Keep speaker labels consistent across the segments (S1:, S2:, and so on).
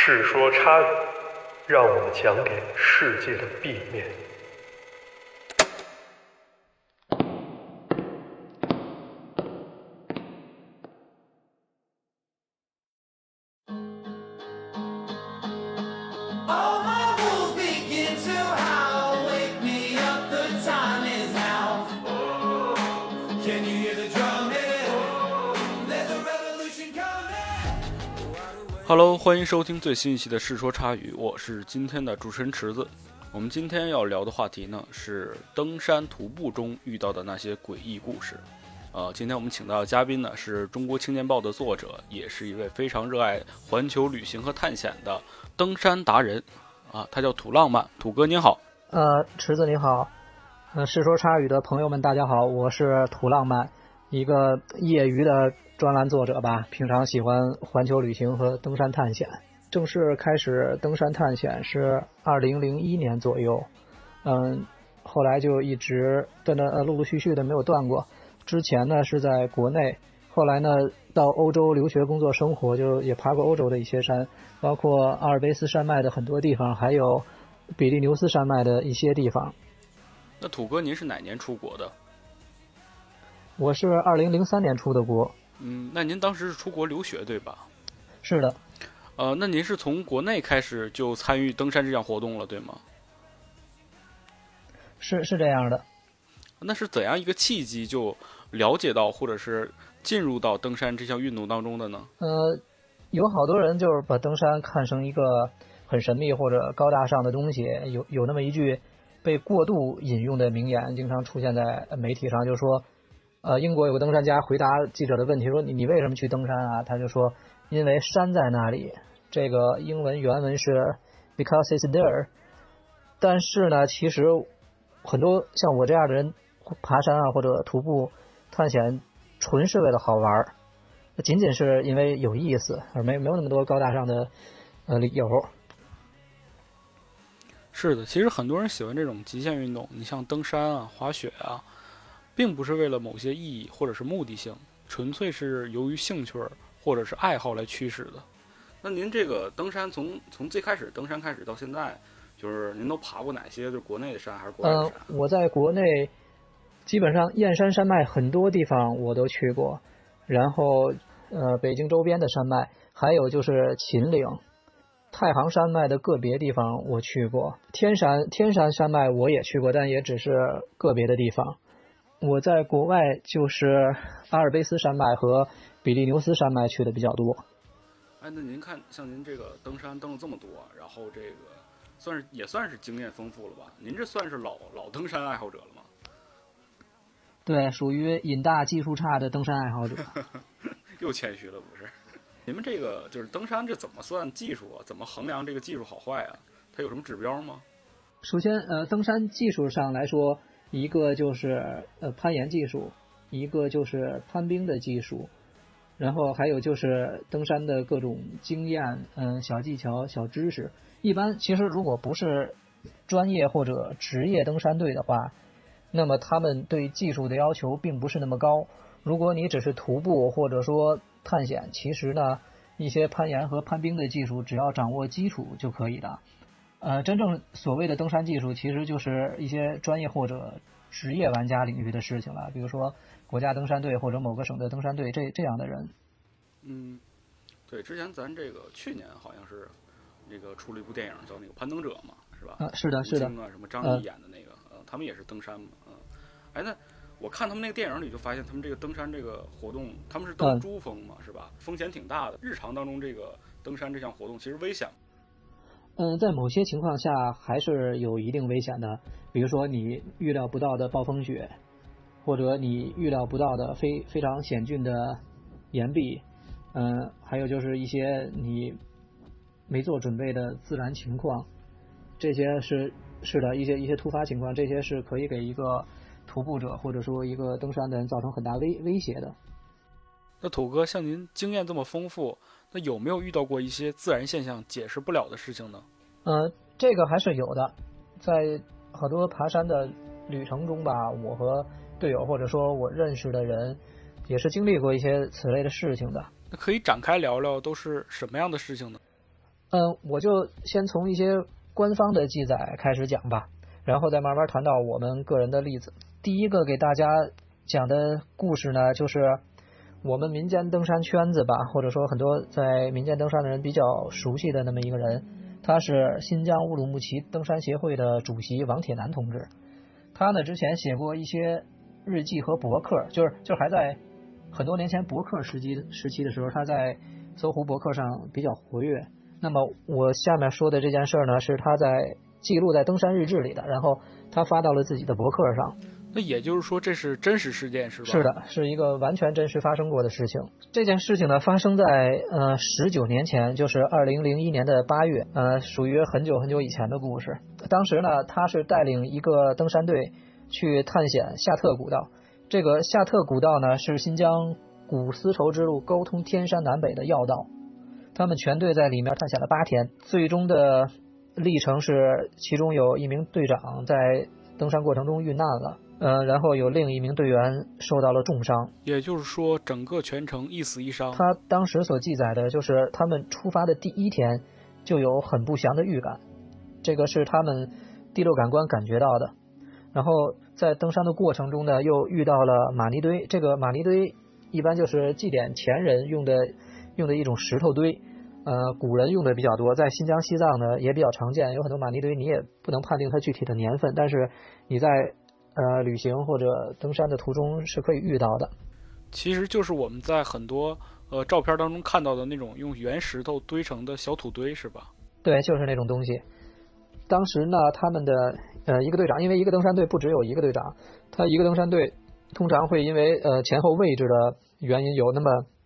S1: 世说差语，让我们讲给世界的 B 面。
S2: Hello， 欢迎收听最新一期的世说差语，我是今天的主持人池子。我们今天要聊的话题呢是登山徒步中遇到的那些诡异故事。今天我们请到的嘉宾呢是中国青年报的作者，也是一位非常热爱环球旅行和探险的登山达人他叫土浪漫。土哥您好。
S3: 池子你好。世说差语的朋友们大家好，我是土浪漫，一个业余的专栏作者吧，平常喜欢环球旅行和登山探险。正式开始登山探险是2001年左右，后来就一直陆陆续续的没有断过。之前呢是在国内，后来呢到欧洲留学工作生活，就也爬过欧洲的一些山，包括阿尔卑斯山脉的很多地方，还有比利牛斯山脉的一些地方。
S2: 那土哥您是哪年出国的？
S3: 我是2003年出的国。
S2: 那您当时是出国留学对吧？
S3: 是的。
S2: 那您是从国内开始就参与登山这项活动了对吗？
S3: 是这样的。
S2: 那是怎样一个契机就了解到或者是进入到登山这项运动当中的呢？
S3: 有好多人就是把登山看成一个很神秘或者高大上的东西，有那么一句被过度引用的名言，经常出现在媒体上，就说英国有个登山家回答记者的问题说你为什么去登山啊？他就说因为山在那里，这个英文原文是 because it's there。 但是呢其实很多像我这样的人爬山啊或者徒步探险纯是为了好玩，仅仅是因为有意思，而没有那么多高大上的理由。
S2: 是的，其实很多人喜欢这种极限运动，你像登山啊滑雪啊，并不是为了某些意义或者是目的性，纯粹是由于兴趣或者是爱好来驱使的。那您这个登山从最开始登山开始到现在，就是您都爬过哪些？就是国内的山还是国外的山？
S3: 我在国内基本上燕山山脉很多地方我都去过，然后北京周边的山脉，还有就是秦岭、太行山脉的个别地方我去过，天山山脉我也去过，但也只是个别的地方。我在国外就是阿尔卑斯山脉和比利牛斯山脉去的比较多。
S2: 那您看，像您这个登山登了这么多，然后这个也算是经验丰富了吧？您这算是老登山爱好者了吗？
S3: 对，属于瘾大技术差的登山爱好者。
S2: 又谦虚了不是？你们这个就是登山，这怎么算技术啊？怎么衡量这个技术好坏啊？它有什么指标吗？
S3: 首先，登山技术上来说，一个就是攀岩技术，一个就是攀冰的技术，然后还有就是登山的各种经验、小技巧、小知识。一般其实如果不是专业或者职业登山队的话，那么他们对技术的要求并不是那么高。如果你只是徒步或者说探险，其实呢一些攀岩和攀冰的技术只要掌握基础就可以的。真正所谓的登山技术其实就是一些专业或者职业玩家领域的事情了，比如说国家登山队或者某个省的登山队这样的人。
S2: 对，之前咱这个去年好像是那个出了一部电影叫那个攀登者嘛，是吧？
S3: 是的是的。
S2: 什么张译演的那个他们也是登山嘛。那我看他们那个电影里就发现他们这个登山这个活动，他们是登珠峰嘛，是吧？风险挺大的。日常当中这个登山这项活动其实危险。
S3: 在某些情况下还是有一定危险的，比如说你预料不到的暴风雪，或者你预料不到的非常险峻的岩壁，还有就是一些你没做准备的自然情况，这些是的一些突发情况，这些是可以给一个徒步者或者说一个登山的人造成很大威胁的。
S2: 那土哥，像您经验这么丰富，那有没有遇到过一些自然现象解释不了的事情呢？
S3: 这个还是有的。在很多爬山的旅程中吧，我和队友或者说我认识的人也是经历过一些此类的事情的。
S2: 那可以展开聊聊都是什么样的事情呢？
S3: 我就先从一些官方的记载开始讲吧，然后再慢慢谈到我们个人的例子。第一个给大家讲的故事呢，就是我们民间登山圈子吧，或者说很多在民间登山的人比较熟悉的那么一个人，他是新疆乌鲁木齐登山协会的主席王铁男同志。他呢之前写过一些日记和博客，就还在很多年前博客时期的时候，他在搜狐博客上比较活跃。那么我下面说的这件事呢，是他在记录在登山日志里的，然后他发到了自己的博客上。
S2: 那也就是说这是真实事件是吧？
S3: 是的，是一个完全真实发生过的事情。这件事情呢发生在19年前，就是2001年的8月，属于很久很久以前的故事。当时呢他是带领一个登山队去探险夏特古道。这个夏特古道呢是新疆古丝绸之路沟通天山南北的要道，他们全队在里面探险了8天，最终的历程是其中有一名队长在登山过程中遇难了，然后有另一名队员受到了重伤。
S2: 也就是说整个全程一死一伤。
S3: 他当时所记载的就是他们出发的第一天就有很不祥的预感，这个是他们第六感官感觉到的。然后在登山的过程中呢，又遇到了玛尼堆。这个玛尼堆一般就是祭奠前人用的一种石头堆，古人用的比较多，在新疆西藏呢也比较常见，有很多玛尼堆你也不能判定它具体的年份，但是你在旅行或者登山的途中是可以遇到的。
S2: 其实就是我们在很多照片当中看到的那种用原石头堆成的小土堆是吧？
S3: 对，就是那种东西。当时呢他们的一个队长，因为一个登山队不只有一个队长，他一个登山队通常会因为前后位置的原因有那么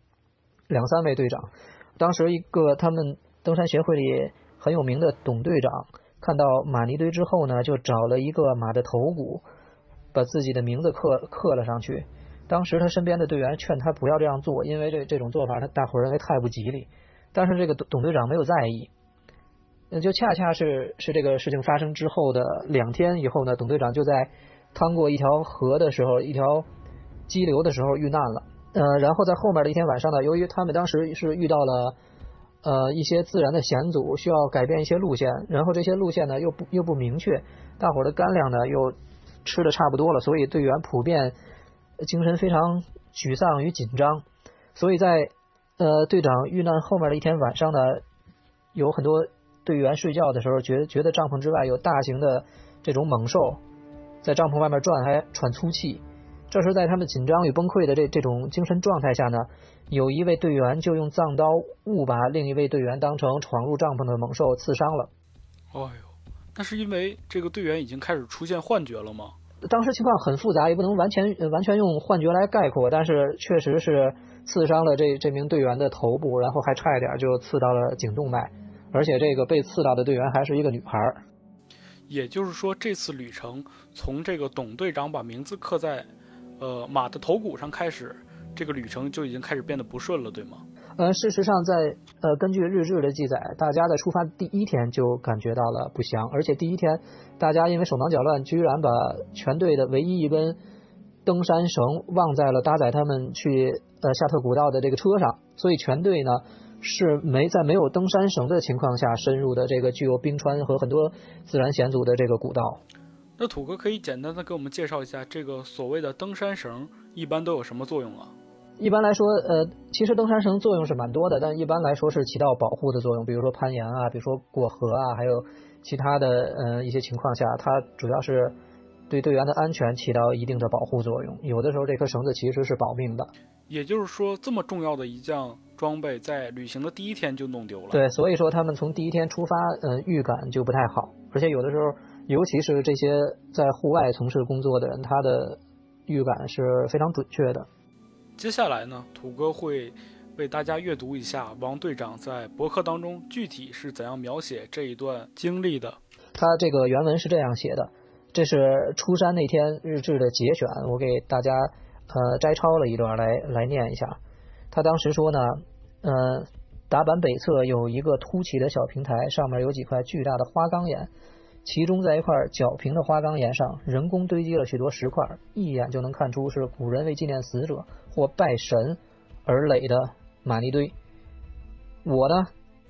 S3: 2-3位队长。当时一个他们登山协会里很有名的董队长看到玛尼堆之后呢，就找了一个马的头骨，把自己的名字刻了上去。当时他身边的队员劝他不要这样做，因为这种做法他大伙认为太不吉利，但是这个董队长没有在意。就恰恰是这个事情发生之后的2天以后呢，董队长就在趟过一条河的时候，一条激流的时候遇难了。然后在后面的一天晚上呢，由于他们当时是遇到了一些自然的险阻，需要改变一些路线，然后这些路线呢又不明确，大伙的干粮呢又吃的差不多了，所以队员普遍精神非常沮丧与紧张。所以在队长遇难后面的一天晚上呢，有很多队员睡觉的时候觉得帐篷之外有大型的这种猛兽在帐篷外面转，还喘粗气。这时在他们紧张与崩溃的这种精神状态下呢，有一位队员就用藏刀误把另一位队员当成闯入帐篷的猛兽刺伤了。
S2: 哎呦，那是因为这个队员已经开始出现幻觉了吗？
S3: 当时情况很复杂，也不能完全用幻觉来概括，但是确实是刺伤了这名队员的头部，然后还差一点就刺到了颈动脉，而且这个被刺到的队员还是一个女孩。
S2: 也就是说这次旅程从这个董队长把名字刻在马的头骨上开始，这个旅程就已经开始变得不顺了，对吗？
S3: 事实上在根据日志的记载，大家在出发第一天就感觉到了不祥，而且第一天大家因为手忙脚乱，居然把全队的唯一一根登山绳忘在了搭载他们去夏特古道的这个车上，所以全队呢是在没有登山绳的情况下深入的这个具有冰川和很多自然险阻的这个古道。
S2: 那土哥可以简单的给我们介绍一下这个所谓的登山绳一般都有什么作用啊？
S3: 一般来说其实登山绳作用是蛮多的，但一般来说是起到保护的作用，比如说攀岩啊，比如说过河啊，还有其他的一些情况下，它主要是对队员的安全起到一定的保护作用，有的时候这颗绳子其实是保命的。
S2: 也就是说这么重要的一项装备在旅行的第一天就弄丢了。
S3: 对，所以说他们从第一天出发预感就不太好，而且有的时候尤其是这些在户外从事工作的人，他的预感是非常准确的。
S2: 接下来呢，土哥会为大家阅读一下王队长在博客当中具体是怎样描写这一段经历的。
S3: 他这个原文是这样写的，这是出山那天日志的节选，我给大家摘抄了一段来念一下。他当时说呢，达坂北侧有一个凸起的小平台，上面有几块巨大的花岗岩，其中在一块角平的花岗岩上人工堆积了许多石块，一眼就能看出是古人为纪念死者或拜神而垒的玛尼堆。我呢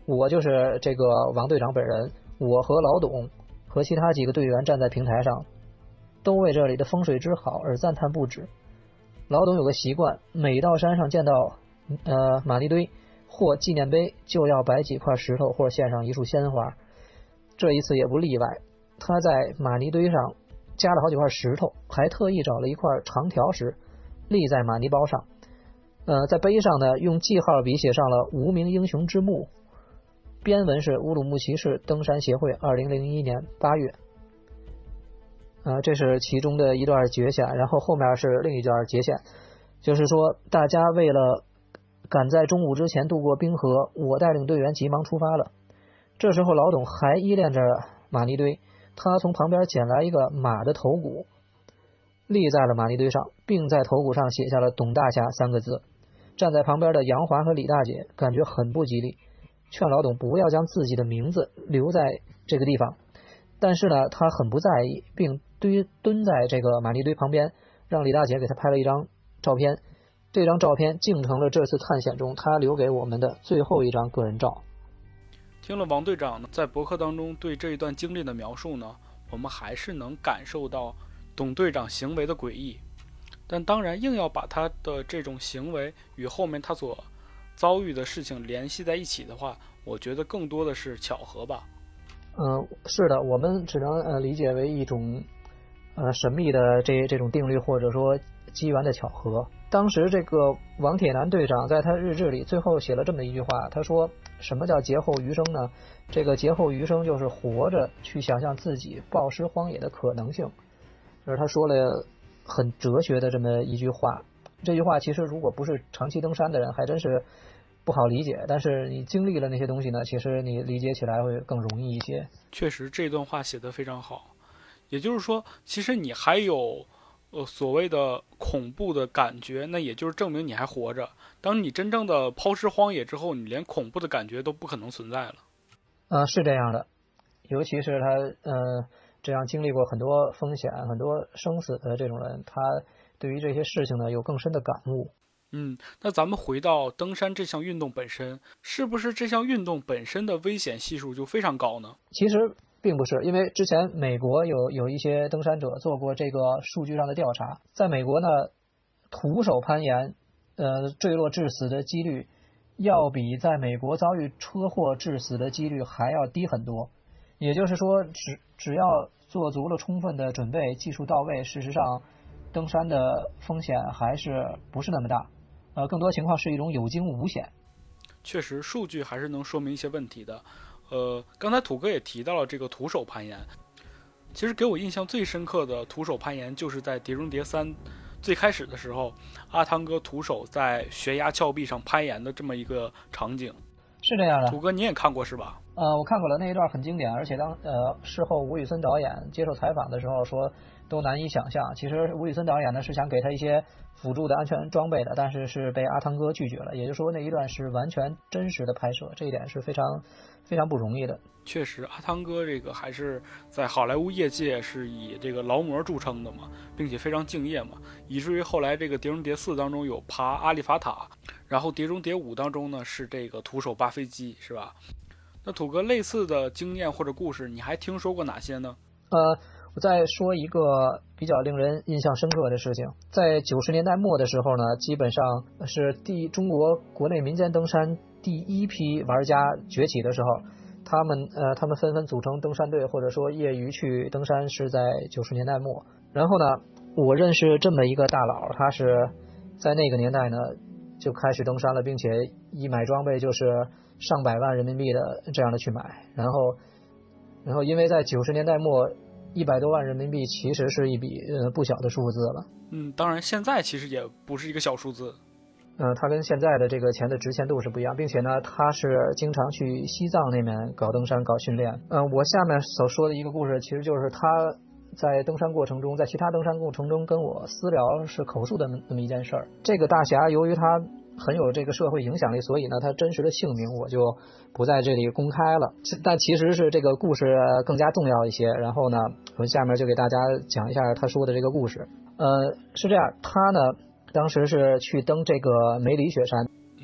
S3: 我就是这个王队长本人，我和老董和其他几个队员站在平台上，都为这里的风水之好而赞叹不止。老董有个习惯，每到山上见到玛尼堆或纪念碑，就要摆几块石头或献上一束鲜花。这一次也不例外，他在玛尼堆上加了好几块石头，还特意找了一块长条石立在玛尼包上。在碑上呢，用记号笔写上了无名英雄之墓，边文是乌鲁木齐市登山协会2001年8月。这是其中的一段节选，然后后面是另一段节选，就是说大家为了赶在中午之前渡过冰河，我带领队员急忙出发了。这时候老董还依恋着玛尼堆，他从旁边捡来一个马的头骨，立在了玛尼堆上，并在头骨上写下了董大侠3个字。站在旁边的杨华和李大姐感觉很不吉利，劝老董不要将自己的名字留在这个地方。但是呢，他很不在意，并蹲在这个玛尼堆旁边，让李大姐给他拍了一张照片。这张照片竟成了这次探险中他留给我们的最后一张个人照。
S2: 听了王队长在博客当中对这一段经历的描述呢，我们还是能感受到董队长行为的诡异。但当然，硬要把他的这种行为与后面他所遭遇的事情联系在一起的话，我觉得更多的是巧合吧。
S3: 是的，我们只能理解为一种神秘的这种定律，或者说机缘的巧合。当时这个王铁男队长在他日志里最后写了这么一句话，他说什么叫劫后余生呢？这个劫后余生就是活着去想象自己暴尸荒野的可能性。就是他说了很哲学的这么一句话。这句话其实如果不是长期登山的人还真是不好理解，但是你经历了那些东西呢，其实你理解起来会更容易一些。
S2: 确实这段话写得非常好，也就是说其实你还有所谓的恐怖的感觉，那也就是证明你还活着。当你真正的抛尸荒野之后，你连恐怖的感觉都不可能存在了。
S3: 是这样的，尤其是他这样经历过很多风险很多生死的这种人，他对于这些事情呢有更深的感悟。
S2: 那咱们回到登山这项运动本身，是不是这项运动本身的危险系数就非常高呢？
S3: 其实并不是，因为之前美国有一些登山者做过这个数据上的调查，在美国呢，徒手攀岩坠落致死的几率要比在美国遭遇车祸致死的几率还要低很多。也就是说只要做足了充分的准备，技术到位，事实上登山的风险还是不是那么大，更多情况是一种有惊无险。
S2: 确实数据还是能说明一些问题的。刚才土哥也提到了这个徒手攀岩，其实给我印象最深刻的徒手攀岩就是在《碟中谍3》最开始的时候，阿汤哥徒手在悬崖峭壁上攀岩的这么一个场景。
S3: 是这样的，
S2: 土哥你也看过是吧？
S3: 我看过了，那一段很经典，而且事后吴宇森导演接受采访的时候说都难以想象。其实吴宇森导演呢是想给他一些辅助的安全装备的，但是被阿汤哥拒绝了，也就是说那一段是完全真实的拍摄，这一点是非常非常不容易的。
S2: 确实阿汤哥这个还是在好莱坞业界是以这个劳模著称的嘛，并且非常敬业嘛，以至于后来这个碟中谍4当中有爬阿里法塔，然后碟中谍5当中呢是这个徒手扒飞机，是吧？那土哥类似的经验或者故事你还听说过哪些呢？
S3: 我再说一个比较令人印象深刻的事情，在90年代末的时候呢，基本上是中国国内民间登山第一批玩家崛起的时候，他们纷纷组成登山队，或者说业余去登山，是在90年代末。然后呢，我认识这么一个大佬，他是在那个年代呢就开始登山了，并且一买装备就是上百万人民币的这样的去买。然后因为在90年代末100多万人民币其实是一笔不小的数字了。
S2: 当然现在其实也不是一个小数字。
S3: 它跟现在的这个钱的值钱度是不一样，并且呢，他是经常去西藏那边搞登山、搞训练。我下面所说的一个故事，其实就是他在登山过程中，在其他登山过程中跟我私聊是口述的那么一件事儿。这个大侠由于他很有这个社会影响力，所以呢，他真实的姓名我就不在这里公开了。但其实是这个故事更加重要一些。然后呢，我下面就给大家讲一下他说的这个故事。是这样，他呢当时是去登这个梅里雪山。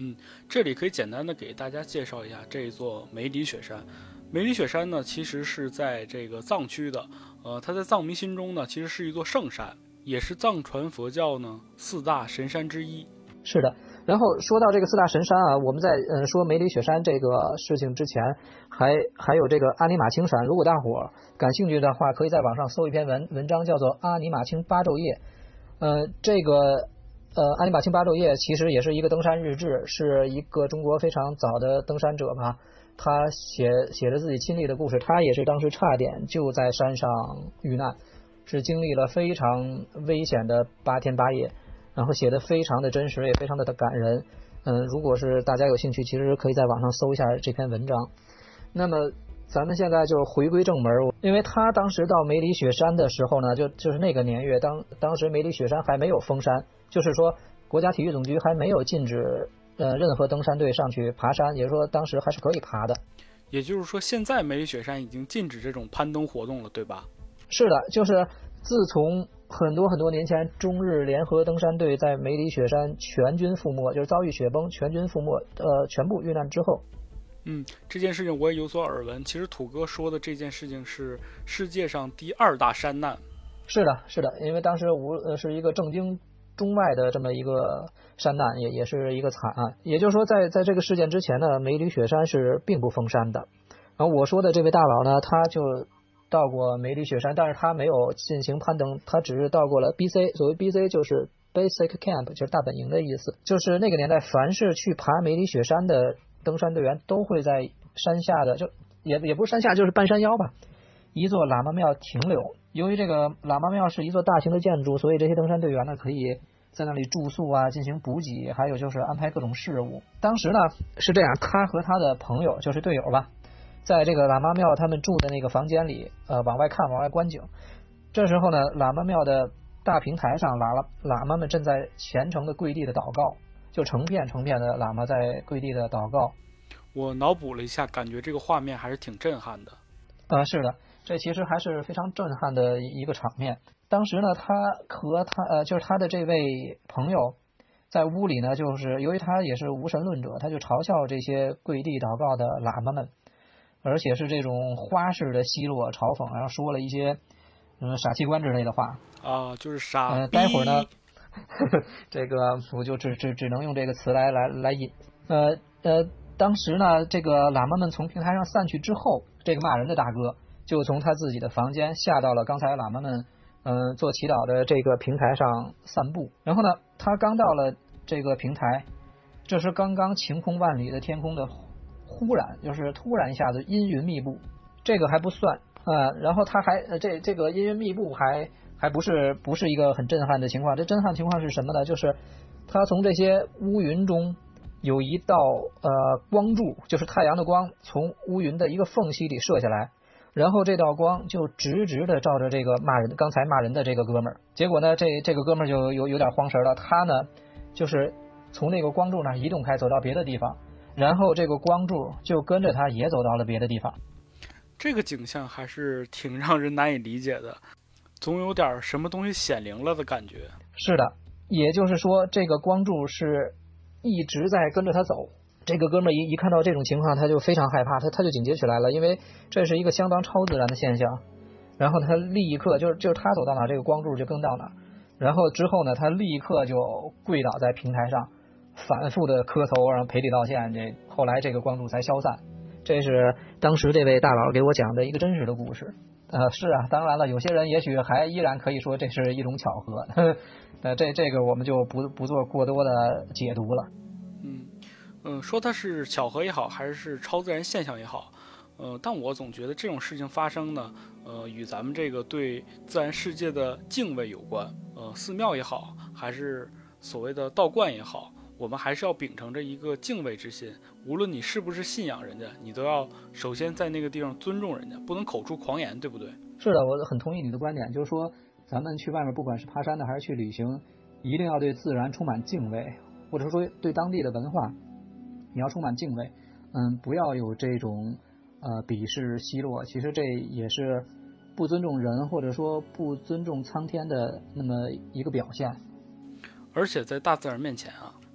S2: 这里可以简单的给大家介绍一下这一座梅里雪山。梅里雪山呢，其实是在这个藏区的，它在藏民心中呢，其实是一座圣山，也是藏传佛教呢4大神山之一。
S3: 是的。然后说到这个4大神山啊，我们在说梅里雪山这个事情之前，还有这个阿尼玛清山。如果大伙感兴趣的话，可以在网上搜一篇文章，叫做《阿尼玛清八昼夜》。这个阿尼玛清八昼夜其实也是一个登山日志，是一个中国非常早的登山者吧，他写了自己亲历的故事。他也是当时差点就在山上遇难，是经历了非常危险的8天8夜。然后写的非常的真实，也非常的感人。如果是大家有兴趣，其实可以在网上搜一下这篇文章。那么咱们现在就回归正门，因为他当时到梅里雪山的时候呢，就是那个年月，当时梅里雪山还没有封山，就是说国家体育总局还没有禁止任何登山队上去爬山，也就是说当时还是可以爬的。
S2: 也就是说，现在梅里雪山已经禁止这种攀登活动了，对吧？
S3: 是的，就是自从很多年前，中日联合登山队在梅里雪山全军覆没，就是遭遇雪崩，全军覆没，全部遇难之后。
S2: 这件事情我也有所耳闻。其实土哥说的这件事情是世界上第2大山难。
S3: 是的，因为当时是一个正经中外的这么一个山难，也是一个惨案。也就是说，在这个事件之前呢，梅里雪山是并不封山的。然后我说的这位大佬呢，他就到过梅里雪山，但是他没有进行攀登，他只是到过了 BC。所谓 BC 就是 Basic Camp， 就是大本营的意思。就是那个年代，凡是去爬梅里雪山的登山队员都会在山下的，就也不是山下，就是半山腰吧，一座喇嘛庙停留。由于这个喇嘛庙是一座大型的建筑，所以这些登山队员呢可以在那里住宿啊，进行补给，还有就是安排各种事务。当时呢是这样，他和他的朋友就是队友吧，在这个喇嘛庙他们住的那个房间里，往外看，往外观景。这时候呢，喇嘛庙的大平台上，喇嘛们正在虔诚的跪地的祷告，就成片的喇嘛在跪地的祷告。
S2: 我脑补了一下，感觉这个画面还是挺震撼的。
S3: 是的，这其实还是非常震撼的一个场面。当时呢，他和就是他的这位朋友在屋里呢，就是由于他也是无神论者，他就嘲笑这些跪地祷告的喇嘛们，而且是这种花式的奚落嘲讽，然后说了一些傻器官之类的话
S2: 啊，就是傻。
S3: 待会儿呢这个我就只能用这个词来引。当时呢，这个喇嘛们从平台上散去之后，这个骂人的大哥就从他自己的房间下到了刚才喇嘛们做祈祷的这个平台上散步。然后呢，他刚到了这个平台，这是刚刚晴空万里的天空的忽然就是突然一下子阴云密布，这个还不算然后他还这个阴云密布还不是一个很震撼的情况。这震撼情况是什么呢？就是他从这些乌云中有一道光柱，就是太阳的光，从乌云的一个缝隙里射下来，然后这道光就直的照着这个刚才骂人的这个哥们儿。结果呢，这个哥们儿就有点慌神了，他呢就是从那个光柱那儿移动开，走到别的地方，然后这个光柱就跟着他也走到了别的地方。
S2: 这个景象还是挺让人难以理解的，总有点什么东西显灵了的感觉。
S3: 是的，也就是说这个光柱是一直在跟着他走。这个哥们儿一看到这种情况，他就非常害怕，他就警觉起来了，因为这是一个相当超自然的现象。然后他立刻就是他走到哪，这个光柱就跟到哪。然后之后呢，他立刻就跪倒在平台上，反复的磕头，然后赔礼道歉。后来这个光柱才消散。这是当时这位大佬给我讲的一个真实的故事。是啊，当然了，有些人也许还依然可以说这是一种巧合。这个我们就不做过多的解读了。
S2: 说它是巧合也好，还是超自然现象也好，但我总觉得这种事情发生呢，与咱们这个对自然世界的敬畏有关。寺庙也好，还是所谓的道观也好，我们还是要秉承着一个敬畏之心。无论你是不是信仰人家，你都要首先在那个地方尊重人家，不能口出狂言，对不对？是
S3: 的，我很同意你的观点，就是说咱们去外面不管是爬山的还是去旅行，一定要对自然充满敬畏，或者说对当地的文化你要充满敬畏。不要有这种鄙视奚落，其实这也是不尊重人或者说不尊重苍天的那么一个表现。
S2: 而且在大自然面前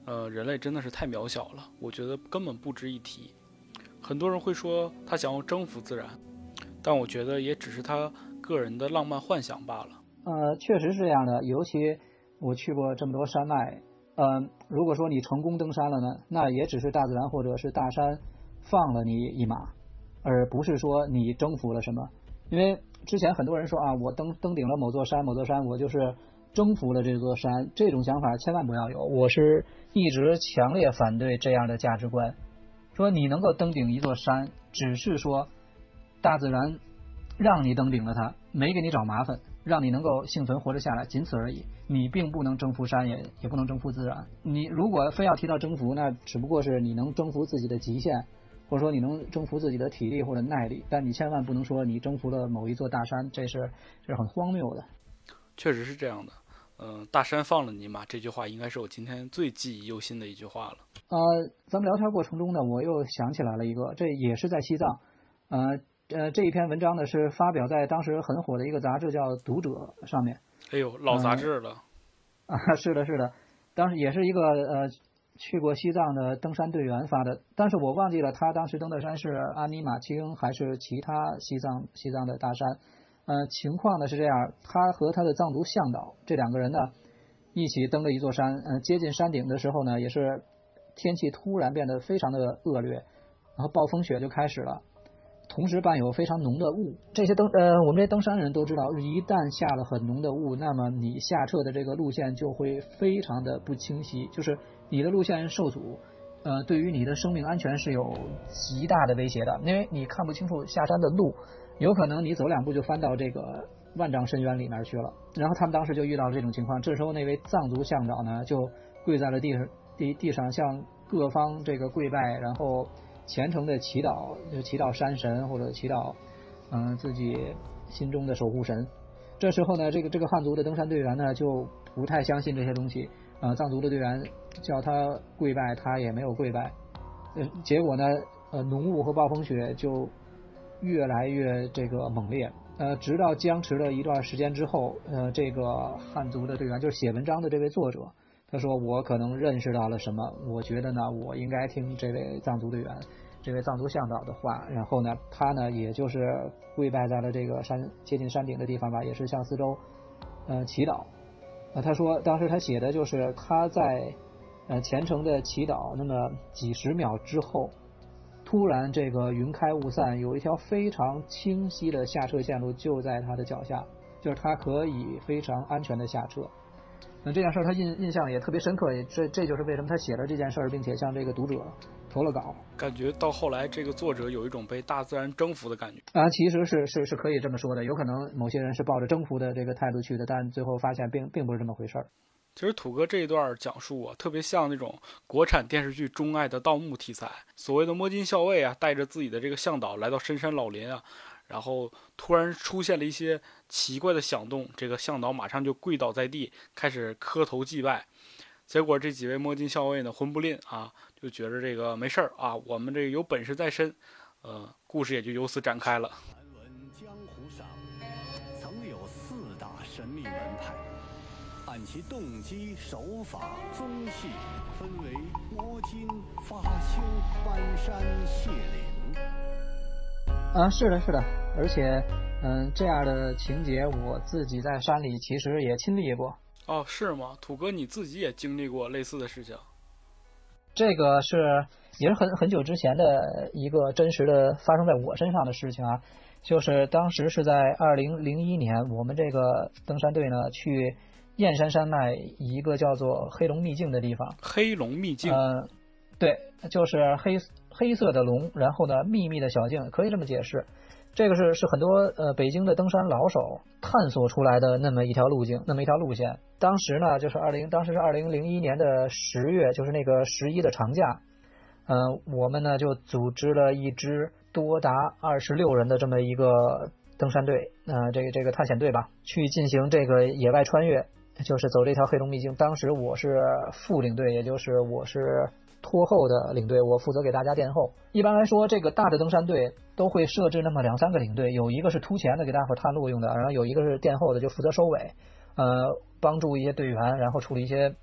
S2: 人类真的是太渺小了，我觉得根本不值一提。很多人会说他想要征服自然，但我觉得也只是他个人的浪漫幻想罢了。
S3: 确实是这样的，尤其我去过这么多山脉，如果说你成功登山了呢，那也只是大自然或者是大山放了你一马，而不是说你征服了什么。因为之前很多人说啊，我登顶了某座山，我就是征服了这座山，这种想法千万不要有。我是一直强烈反对这样的价值观，说你能够登顶一座山，只是说大自然让你登顶了它，没给你找麻烦，让你能够幸存活着下来，仅此而已。你并不能征服山，也不能征服自然。你如果非要提到征服，那只不过是你能征服自己的极限，或者说你能征服自己的体力或者耐力，但你千万不能说你征服了某一座大山，这是很荒谬的。
S2: 确实是这样的。大山放了你一马，这句话应该是我今天最记忆犹新的一句话了。
S3: 咱们聊天过程中呢，我又想起来了一个，这也是在西藏。这一篇文章呢是发表在当时很火的一个杂志叫《读者》上面。
S2: 哎呦，老杂志了。
S3: 是的，当时也是一个去过西藏的登山队员发的，但是我忘记了他当时登的山是阿尼玛卿还是其他西藏的大山。情况呢是这样，他和他的藏族向导这两个人呢一起登了一座山，接近山顶的时候呢，也是天气突然变得非常的恶劣，然后暴风雪就开始了，同时伴有非常浓的雾。这些我们这登山人都知道，一旦下了很浓的雾，那么你下撤的这个路线就会非常的不清晰，就是你的路线受阻，对于你的生命安全是有极大的威胁的，因为你看不清楚下山的路，有可能你走两步就翻到这个万丈深渊里面去了。然后他们当时就遇到了这种情况，这时候那位藏族向导呢就跪在了地上向各方这个跪拜，然后虔诚的祈祷，就祈祷山神或者祈祷自己心中的守护神。这时候呢，这个汉族的登山队员呢就不太相信这些东西，藏族的队员叫他跪拜，他也没有跪拜。结果呢，浓雾和暴风雪就越来越这个猛烈，直到僵持了一段时间之后，这个汉族的队员就是写文章的这位作者，他说我可能认识到了什么，我觉得呢我应该听这位藏族队员这位藏族向导的话，然后呢他呢也就是跪拜在了这个接近山顶的地方吧，也是向四周祈祷。他说当时他写的就是他在虔诚的祈祷，那么几十秒之后，突然这个云开雾散，有一条非常清晰的下撤线路就在他的脚下，就是他可以非常安全的下撤。这件事他印象也特别深刻，这就是为什么他写了这件事，并且向这个读者投了稿。
S2: 感觉到后来这个作者有一种被大自然征服的感觉
S3: 其实是可以这么说的，有可能某些人是抱着征服的这个态度去的，但最后发现并不是这么回事。
S2: 其实土哥这一段讲述啊，特别像那种国产电视剧钟爱的盗墓题材。所谓的摸金校尉啊，带着自己的这个向导来到深山老林啊，然后突然出现了一些奇怪的响动，这个向导马上就跪倒在地，开始磕头祭拜。结果这几位摸金校尉呢，魂不吝啊，就觉着这个没事啊，我们这个有本事在身，故事也就由此展开了。
S4: 传闻江湖上曾有4大神秘门派，按其动机、手法、宗系分为摸金、发修、搬山、卸岭。
S3: 是的，而且这样的情节我自己在山里其实也亲历过。
S2: 哦，是吗？土哥你自己也经历过类似的事情？
S3: 这个也是很久之前的一个真实的发生在我身上的事情啊，就是当时是在2001年，我们这个登山队呢去燕山山脉一个叫做黑龙秘境的地方。
S2: 黑龙秘境？
S3: 对，就是黑色的龙，然后呢秘密的小径，可以这么解释。这个是很多北京的登山老手探索出来的那么一条路径，那么一条路线。当时呢就是当时是2001年的10月，就是那个11的长假。我们呢就组织了一支多达26人的这么一个登山队，这个探险队吧，去进行这个野外穿越，就是走这条黑龙秘境。当时我是副领队，也就是我是拖后的领队，我负责给大家殿后。一般来说，这个大的登山队都会设置那么2-3个领队，有一个是突前的给大伙探路用的，然后有一个是殿后的就负责收尾，帮助一些队员，然后处理一些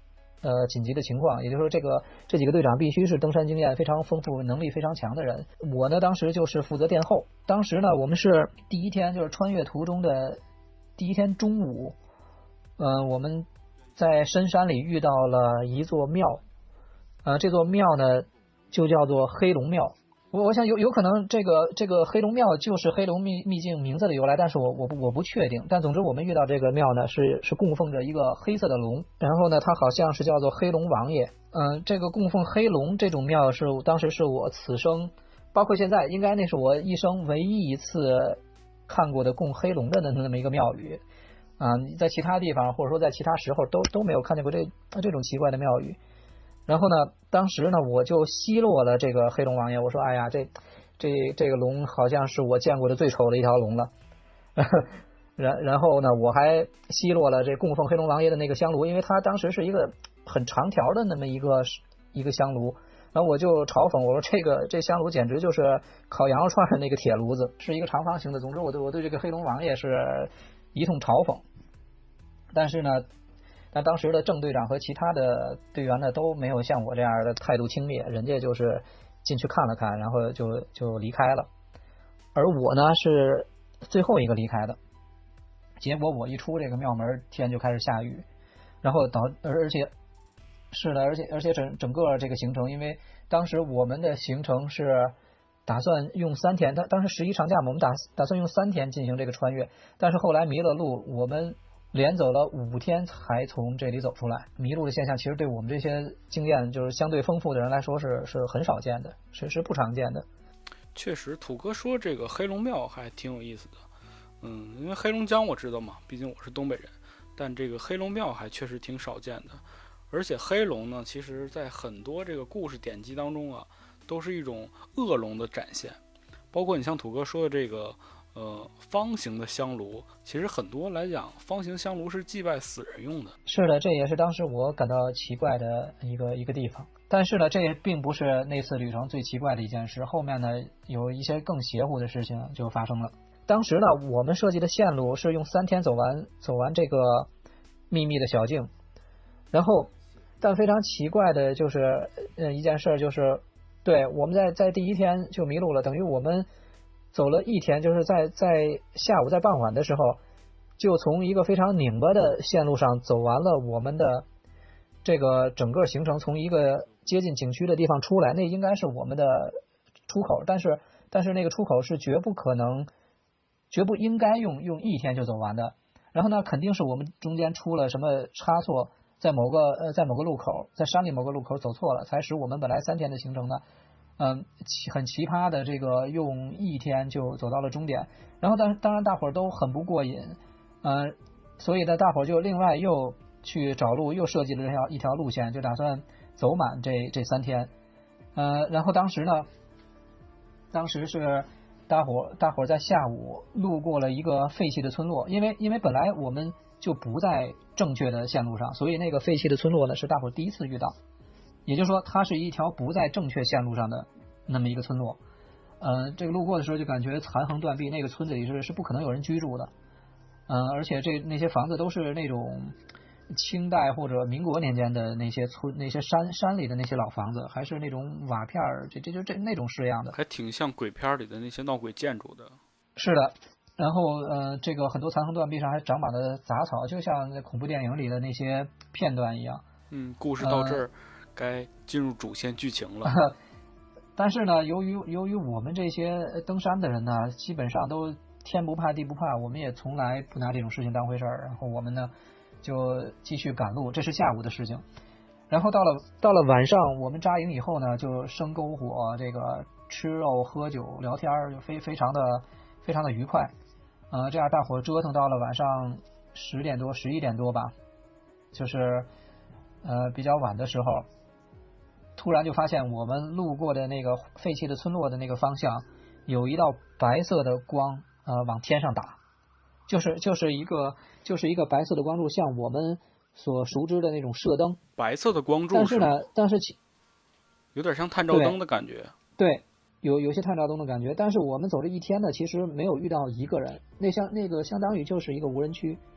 S3: 紧急的情况，也就是说这几个队长必须是登山经验非常丰富、能力非常强的人。我呢当时就是负责殿后。当时呢我们是第一天，就是穿越途中的第一天中午，我们在深山里遇到了一座庙，这座庙呢就叫做黑龙庙。我想有可能这个黑龙庙就是黑龙秘境名字的由来，但是我不确定。但总之我们遇到这个庙呢是供奉着一个黑色的龙，然后呢它好像是叫做黑龙王爷。这个供奉黑龙这种庙当时是我此生，包括现在，应该那是我一生唯一一次看过的供黑龙的那么一个庙宇。在其他地方或者说在其他时候都没有看见过这种奇怪的庙宇。然后呢，当时呢，我就奚落了这个黑龙王爷，我说：“哎呀，这个龙好像是我见过的最丑的一条龙了。”然后呢，我还奚落了这供奉黑龙王爷的那个香炉，因为它当时是一个很长条的那么一个香炉。然后我就嘲讽我说：“这香炉简直就是烤羊肉串的那个铁炉子，是一个长方形的。”总之，我对这个黑龙王爷是一通嘲讽。但当时的郑队长和其他的队员呢都没有像我这样的态度轻蔑，人家就是进去看了看，然后就离开了。而我呢是最后一个离开的。结果我一出这个庙门，天就开始下雨，然后而且整个这个行程，因为当时我们的行程是打算用3天，当时11长假嘛，我们打算用3天进行这个穿越，但是后来迷了路，我们连走了5天才从这里走出来。迷路的现象其实对我们这些经验就是相对丰富的人来说是很少见的，是不常见的。
S2: 确实，土哥说这个黑龙庙还挺有意思的。因为黑龙江我知道嘛，毕竟我是东北人，但这个黑龙庙还确实挺少见的。而且黑龙呢，其实在很多这个故事典籍当中啊，都是一种恶龙的展现。包括你像土哥说的这个方形的香炉，其实很多来讲，方形香炉是祭拜死人用的。
S3: 是的，这也是当时我感到奇怪的一个地方。但是呢，这也并不是那次旅程最奇怪的一件事，后面呢有一些更邪乎的事情就发生了。当时呢，我们设计的线路是用3天走完这个秘密的小径，然后但非常奇怪的就是一件事，就是对我们在第一天就迷路了，等于我们走了1天，就是在下午在傍晚的时候，就从一个非常拧巴的线路上走完了我们的这个整个行程，从一个接近景区的地方出来，那应该是我们的出口，但是那个出口是绝不应该用1天就走完的。然后呢，肯定是我们中间出了什么差错，在某个路口，在山里某个路口走错了，才使我们本来3天的行程呢很奇葩的这个用1天就走到了终点。然后当然大伙儿都很不过瘾，所以呢大伙儿就另外又去找路，又设计了一条路线，就打算走满这3天。然后当时是大伙儿在下午路过了一个废弃的村落，因为本来我们就不在正确的线路上，所以那个废弃的村落呢是大伙儿第一次遇到。也就是说，它是一条不在正确线路上的那么一个村落。这个路过的时候就感觉残横断壁，那个村子里是不可能有人居住的。而且那些房子都是那种清代或者民国年间的那些山里的那些老房子，还是那种瓦片儿，这那种式样的，
S2: 还挺像鬼片里的那些闹鬼建筑的。
S3: 是的。然后这个很多残横断壁上还长满了杂草，就像那恐怖电影里的那些片段一样。
S2: 故事到这儿。该进入主线剧情了。
S3: 但是呢，由于我们这些登山的人呢，基本上都天不怕地不怕，我们也从来不拿这种事情当回事儿。然后我们呢就继续赶路，这是下午的事情。然后到了晚上，我们扎营以后呢，就生篝火，这个吃肉喝酒聊天，就非常的愉快。这样大伙折腾到了晚上10点多11点多吧，就是比较晚的时候。突然就发现我们路过的那个废弃的村落的那个方向有一道白色的光往天上打，就是一个白色的光柱，像我们所熟知的那种射灯，
S2: 白色的光柱。
S3: 但是
S2: 有点像探照灯的感觉。
S3: 对，有些探照灯的感觉。但是我们走这1天呢，其实没有遇到一个人，那个相当于就是一个无人区。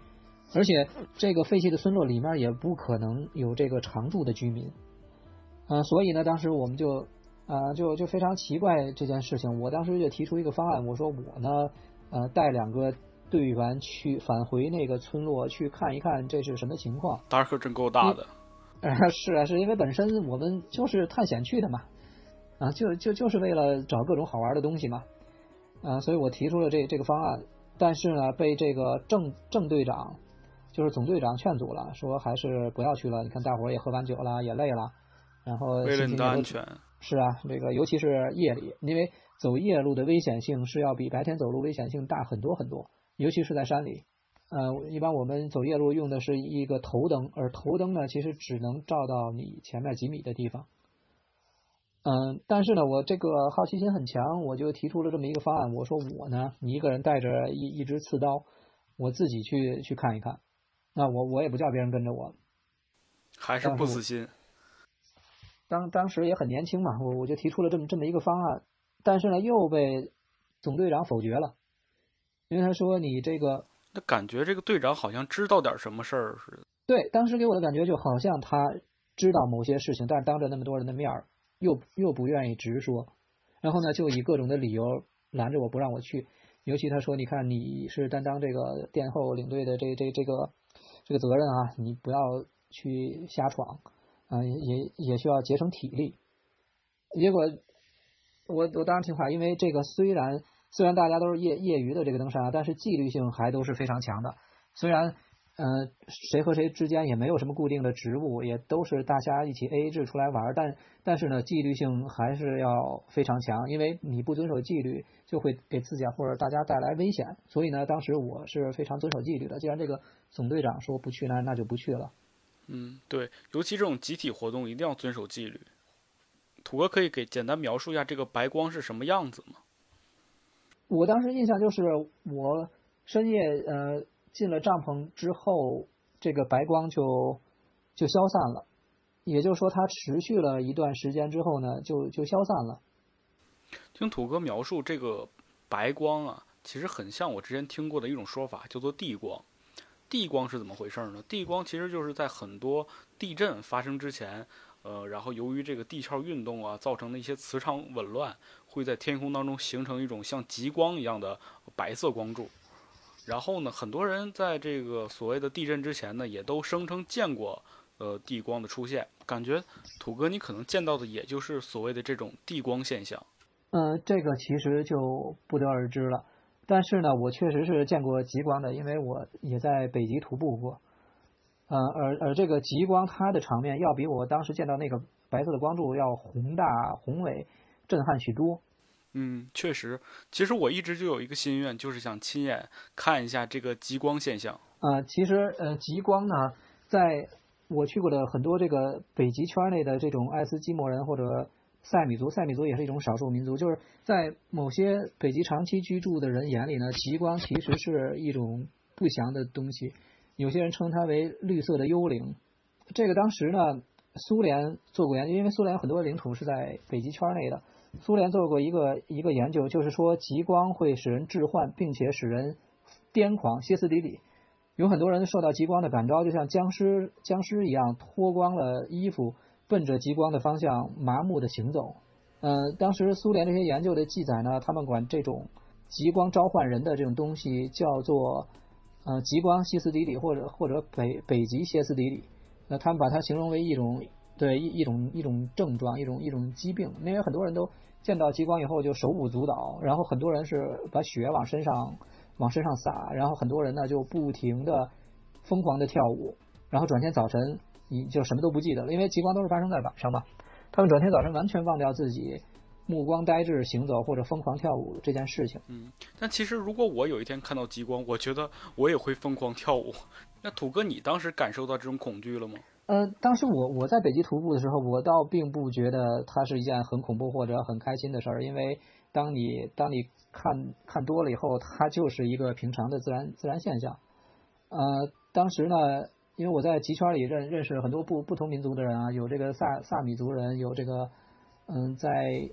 S3: 而且这个废弃的村落里面也不可能有这个常住的居民，所以呢，当时我们就非常奇怪这件事情。我当时就提出一个方案，我说我呢，带2个队员去返回那个村落去看一看这是什么情况。
S2: 胆儿可真够大的。
S3: 是啊，是因为本身我们就是探险去的嘛，就是为了找各种好玩的东西嘛，所以我提出了这个方案，但是呢，被这个郑队长，就是总队长劝阻了，说还是不要去了。你看大伙儿也喝完酒了，也累了，然后
S2: 为了你的安全。
S3: 是啊，这个尤其是夜里，因为走夜路的危险性是要比白天走路危险性大很多很多，尤其是在山里。一般我们走夜路用的是一个头灯，而头灯呢，其实只能照到你前面几米的地方。但是呢，我这个好奇心很强，我就提出了这么一个方案。我说我呢，你一个人带着一支刺刀，我自己去看一看。那我也不叫别人跟着我，
S2: 还是不死心。
S3: 当时也很年轻嘛，我就提出了这么一个方案，但是呢，又被总队长否决了，因为他说你这个。
S2: 那感觉这个队长好像知道点什么事儿似的。
S3: 对，当时给我的感觉就好像他知道某些事情，但是当着那么多人的面儿，又不愿意直说，然后呢，就以各种的理由拦着我不让我去。尤其他说，你看你是担当这个殿后领队的这个责任啊，你不要去瞎闯，也需要节省体力。结果我当然听话，因为这个虽然大家都是业余的这个登山啊，但是纪律性还都是非常强的。虽然谁和谁之间也没有什么固定的职务，也都是大家一起 AA 制出来玩，但是呢，纪律性还是要非常强，因为你不遵守纪律，就会给自己或者大家带来危险。所以呢，当时我是非常遵守纪律的。既然这个总队长说不去呢，那就不去了。
S2: 对，尤其这种集体活动一定要遵守纪律。土哥可以给简单描述一下这个白光是什么样子吗？
S3: 我当时印象就是我深夜进了帐篷之后，这个白光就消散了，也就是说它持续了一段时间之后呢，就消散了。
S2: 听土哥描述这个白光啊，其实很像我之前听过的一种说法，叫做地光。地光是怎么回事呢？地光其实就是在很多地震发生之前，然后由于这个地壳运动啊，造成的一些磁场紊乱，会在天空当中形成一种像极光一样的白色光柱。然后呢，很多人在这个所谓的地震之前呢，也都声称见过地光的出现。感觉土哥你可能见到的也就是所谓的这种地光现象。
S3: 这个其实就不得而知了。但是呢，我确实是见过极光的，因为我也在北极徒步过。而这个极光它的场面要比我当时见到那个白色的光柱要宏大宏伟，震撼许多。
S2: 确实，其实我一直就有一个心愿，就是想亲眼看一下这个极光现象。
S3: 其实极光呢，在我去过的很多这个北极圈内的这种爱斯基摩人或者塞米族也是一种少数民族，就是在某些北极长期居住的人眼里呢，极光其实是一种不祥的东西，有些人称它为绿色的幽灵。这个当时呢，苏联做过研究，因为苏联有很多领土是在北极圈内的。苏联做过一个研究，就是说极光会使人致幻，并且使人癫狂、歇斯底里。有很多人受到极光的感召，就像僵尸一样，脱光了衣服，奔着极光的方向麻木的行走。当时苏联这些研究的记载呢，他们管这种极光召唤人的这种东西叫做极光歇斯底里，或者北极歇斯底里。那他们把它形容为一种症状，一种疾病。因为很多人都见到极光以后就手舞足蹈，然后很多人是把血往身上洒，然后很多人呢就不停的疯狂的跳舞，然后转天早晨你就什么都不记得了，因为极光都是发生在晚上嘛。他们转天早晨完全忘掉自己目光呆滞行走或者疯狂跳舞这件事情。
S2: 但其实如果我有一天看到极光，我觉得我也会疯狂跳舞。那土哥，你当时感受到这种恐惧了吗？
S3: 当时我在北极徒步的时候，我倒并不觉得它是一件很恐怖或者很开心的事儿，因为当你看多了以后，它就是一个平常的自然现象。当时呢，因为我在极圈里认识很多不同民族的人啊，有这个萨米族人，有这个在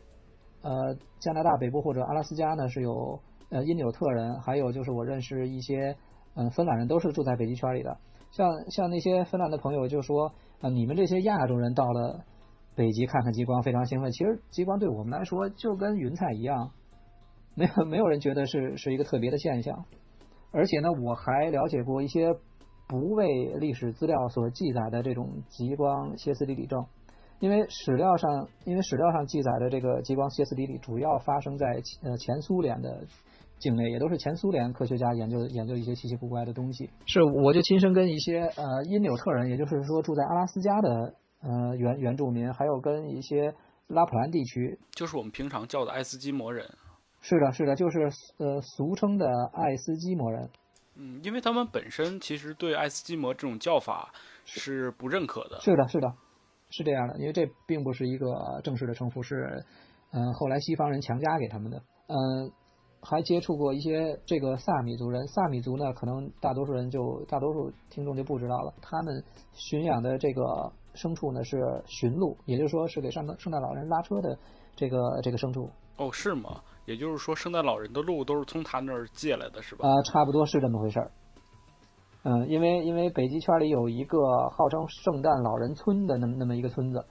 S3: 加拿大北部或者阿拉斯加呢是有因纽特人，还有就是我认识一些芬兰人都是住在北极圈里的。像那些芬兰的朋友就说，你们这些亚洲人到了北极看看极光非常兴奋，其实极光对我们来说就跟云彩一样，没有人觉得是一个特别的现象。而且呢，我还了解过一些不为历史资料所记载的这种极光歇斯底里症，因为史料上记载的这个极光歇斯底里主要发生在前苏联的境内，也都是前苏联科学家研究一些稀奇古怪的东西。是，我就亲身跟一些因纽特人，也就是说住在阿拉斯加的原住民，还有跟一些拉普兰地区，
S2: 就是我们平常叫的爱斯基摩人。
S3: 是的，就是俗称的爱斯基摩人。
S2: 因为他们本身其实对爱斯基摩这种叫法是不认可的。
S3: 是的，是这样的，因为这并不是一个正式的称呼，是后来西方人强加给他们的。还接触过一些这个萨米族人，萨米族呢，可能大多数听众就不知道了，他们驯养的这个牲畜呢是驯鹿，也就是说是给圣诞老人拉车的这个牲畜。
S2: 哦，是吗？也就是说圣诞老人的鹿都是从他那儿借来的是吧？
S3: 差不多是这么回事儿。因为北极圈里有一个号称圣诞老人村的那么一个村子。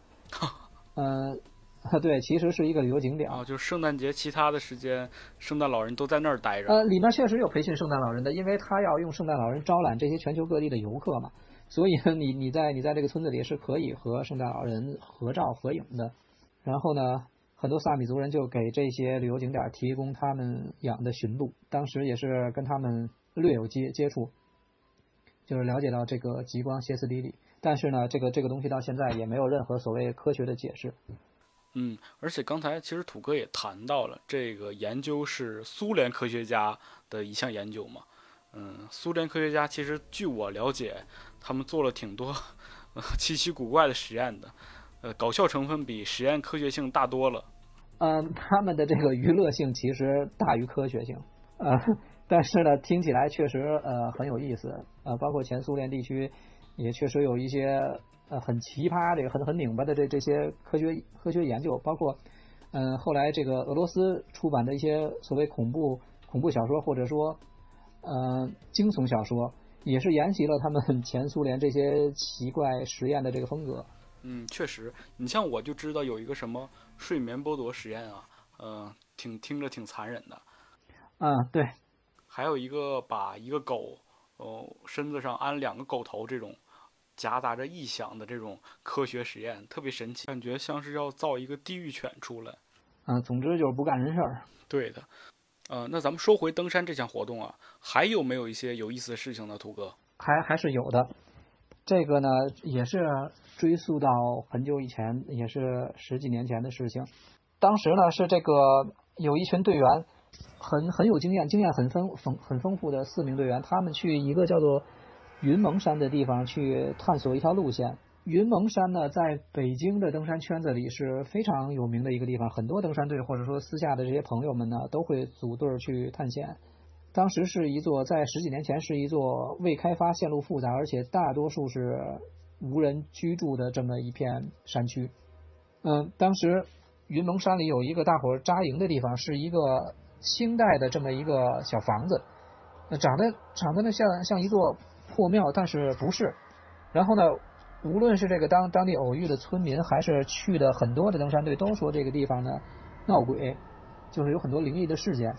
S3: 对，其实是一个旅游景点
S2: 啊，就是圣诞节其他的时间，圣诞老人都在那儿待着。
S3: 里面确实有培训圣诞老人的，因为他要用圣诞老人招揽这些全球各地的游客嘛，所以呢，你在这个村子里是可以和圣诞老人合照合影的。然后呢，很多萨米族人就给这些旅游景点提供他们养的驯鹿，当时也是跟他们略有接触，就是了解到这个极光歇斯底里。但是呢，这个东西到现在也没有任何所谓科学的解释。
S2: 而且刚才其实土哥也谈到了，这个研究是苏联科学家的一项研究嘛。苏联科学家其实据我了解，他们做了挺多奇奇古怪的实验的，搞笑成分比实验科学性大多了。
S3: 他们的这个娱乐性其实大于科学性，但是呢，听起来确实很有意思。包括前苏联地区也确实有一些很奇葩、这个很拧巴的这些科学研究，包括后来这个俄罗斯出版的一些所谓恐怖小说，或者说惊悚小说，也是沿袭了他们前苏联这些奇怪实验的这个风格。
S2: 确实，你像我就知道有一个什么睡眠剥夺实验啊，听着挺残忍的。
S3: 对。
S2: 还有一个把一个狗身子上安2个狗头这种夹杂着异响的这种科学实验，特别神奇，感觉像是要造一个地狱犬出来。
S3: 总之就是不干人事儿。
S2: 对的。那咱们说回登山这项活动啊，还有没有一些有意思的事情呢，土哥？
S3: 还是有的。这个呢也是追溯到很久以前，也是10几年前的事情。当时呢是这个有一群队员很有经验很丰富的4名队员，他们去一个叫做云蒙山的地方去探索一条路线。云蒙山呢，在北京的登山圈子里是非常有名的一个地方，很多登山队或者说私下的这些朋友们呢，都会组队去探险。当时在10几年前是一座未开发、线路复杂，而且大多数是无人居住的这么一片山区。当时云蒙山里有一个大伙扎营的地方，是一个清代的这么一个小房子，长得呢像一座破庙，但是不是。然后呢，无论是这个当地偶遇的村民，还是去的很多的登山队，都说这个地方呢闹鬼，就是有很多灵异的事件，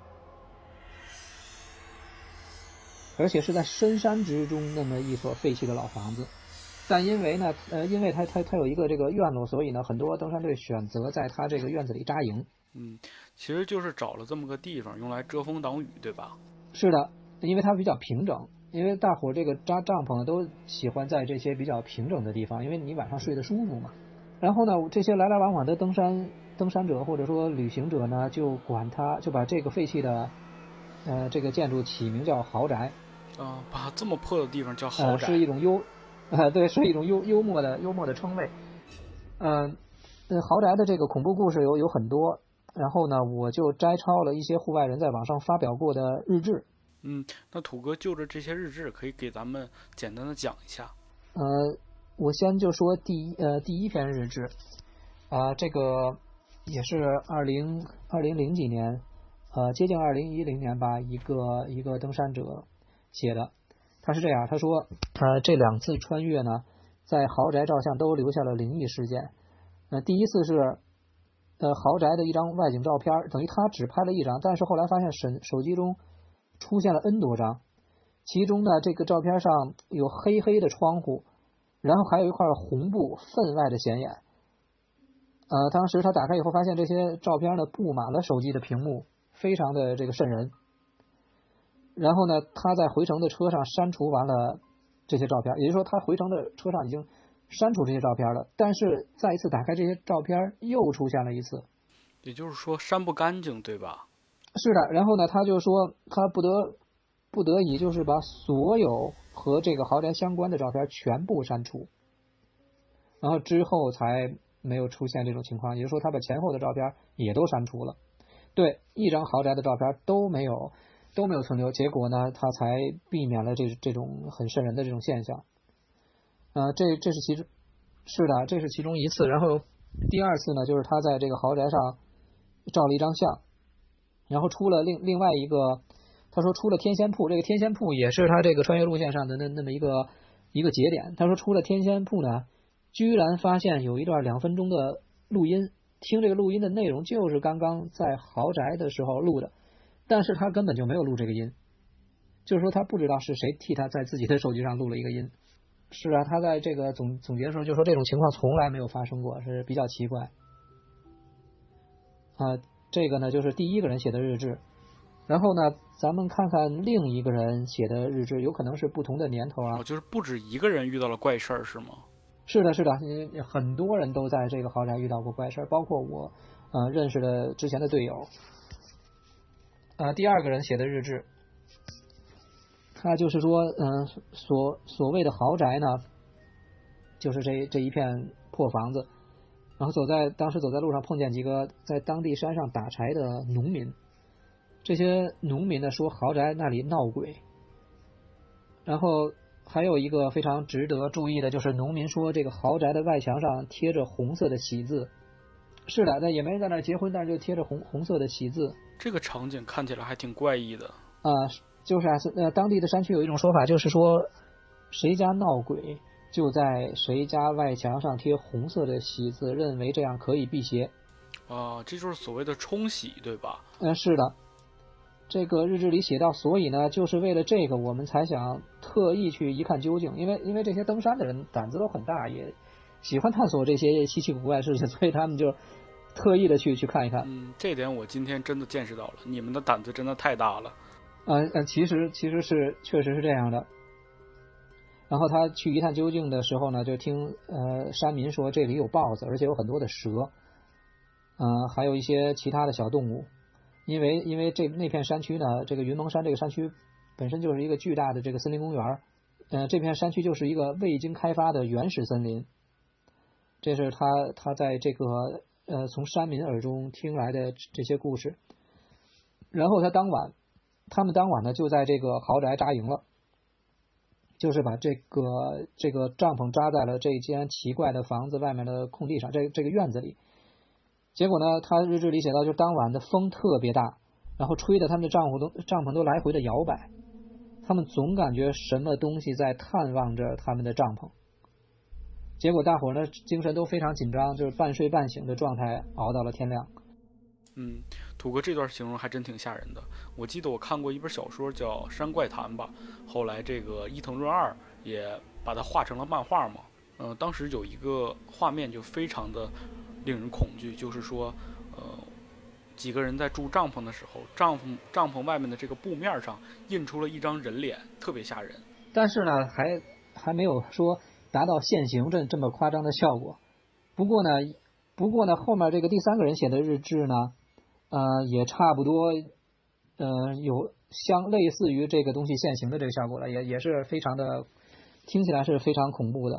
S3: 而且是在深山之中那么一所废弃的老房子。但因为它有一个这个院落，所以呢，很多登山队选择在它这个院子里扎营。
S2: 其实就是找了这么个地方用来遮风挡雨，对吧？
S3: 是的，因为它比较平整，因为大伙这个扎帐篷都喜欢在这些比较平整的地方，因为你晚上睡得舒服嘛。然后呢，这些来来往往的登山者或者说旅行者呢，就把这个废弃的这个建筑起名叫豪宅。
S2: 把这么破的地方叫豪宅，
S3: 是一种是一种幽默的称谓。豪宅的这个恐怖故事有很多，然后呢，我就摘抄了一些户外人在网上发表过的日志。
S2: 那土哥就着这些日志，可以给咱们简单的讲一下。
S3: 我先就说第一篇日志，这个也是2000几年，接近2010年吧，一个登山者写的。他是这样，他说这2次穿越呢，在豪宅照相都留下了灵异事件。第一次是豪宅的一张外景照片，等于他只拍了1张，但是后来发现手机中出现了 N 多张，其中呢这个照片上有黑黑的窗户，然后还有一块红布分外的显眼。当时他打开以后发现这些照片呢布满了手机的屏幕，非常的这个瘆人。然后呢他在回程的车上删除完了这些照片，也就是说他回程的车上已经删除这些照片了，但是再一次打开这些照片又出现了一次，
S2: 也就是说删不干净，对吧？
S3: 是的。然后呢他就说他不得已就是把所有和这个豪宅相关的照片全部删除，然后之后才没有出现这种情况，也就是说他把前后的照片也都删除了，对1张豪宅的照片都没有存留，结果呢他才避免了这种很瘆人的这种现象。这是其中一次。然后第2次呢就是他在这个豪宅上照了一张相，然后出了另外一个，他说出了天仙铺，这个天仙铺也是他这个穿越路线上的那么一个节点。他说出了天仙铺呢，居然发现有一段2分钟的录音，听这个录音的内容就是刚刚在豪宅的时候录的，但是他根本就没有录这个音，就是说他不知道是谁替他在自己的手机上录了一个音。是啊，他在这个总结的时候就说这种情况从来没有发生过，是比较奇怪。这个呢就是第1个人写的日志。然后呢咱们看看另一个人写的日志，有可能是不同的年头啊。
S2: 就是不止1个人遇到了怪事儿是吗？
S3: 是的，很多人都在这个豪宅遇到过怪事儿，包括我认识的之前的队友。第2个人写的日志，他就是说所谓的豪宅呢就是这一片破房子，然后当时走在路上碰见几个在当地山上打柴的农民，这些农民呢说豪宅那里闹鬼。然后还有一个非常值得注意的就是农民说这个豪宅的外墙上贴着红色的喜字。是的，那也没人在那结婚，但是就贴着红色的喜字。
S2: 这个场景看起来还挺怪异的。
S3: 就是当地的山区有一种说法，就是说谁家闹鬼就在谁家外墙上贴红色的喜字，认为这样可以辟邪。
S2: 这就是所谓的冲喜，对吧？
S3: 是的。这个日志里写到，所以呢就是为了这个我们才想特意去一看究竟，因为这些登山的人胆子都很大，也喜欢探索这些稀奇古怪的事情，所以他们就特意的去看一看。
S2: 这点我今天真的见识到了，你们的胆子真的太大了。
S3: 其实确实是这样的。然后他去一探究竟的时候呢，就听山民说这里有豹子，而且有很多的蛇，还有一些其他的小动物。因为那片山区呢，这个云蒙山这个山区本身就是一个巨大的这个森林公园，这片山区就是一个未经开发的原始森林。这是他在这个从山民耳中听来的这些故事。然后他们当晚呢就在这个豪宅扎营了，就是把这个帐篷扎在了这间奇怪的房子外面的空地上，这个院子里。结果呢他日志里写到，就当晚的风特别大，然后吹得他们的帐篷都来回的摇摆，他们总感觉什么东西在探望着他们的帐篷。结果大伙呢精神都非常紧张，就是半睡半醒的状态熬到了天亮。
S2: 土哥这段形容还真挺吓人的。我记得我看过一本小说叫《山怪谈》吧，后来这个伊藤润二也把它画成了漫画嘛。当时有一个画面就非常的令人恐惧，就是说几个人在住帐篷的时候，帐篷外面的这个布面上印出了一张人脸，特别吓人。
S3: 但是呢还没有说达到现形这么夸张的效果。不过呢后面这个第3个人写的日志呢也差不多有类似于这个东西现形的这个效果了，也是非常的，听起来是非常恐怖的。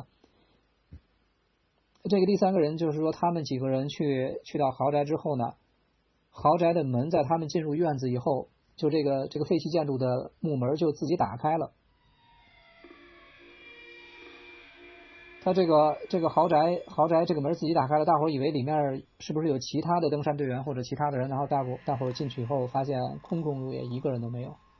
S3: 这个第3个人就是说他们几个人去到豪宅之后呢，豪宅的门在他们进入院子以后，就这个废弃建筑的木门就自己打开了。他这个豪宅这个门自己打开了，大伙以为里面是不是有其他的登山队员或者其他的人，然后大伙进去以后发现空空如也，一个人都没有。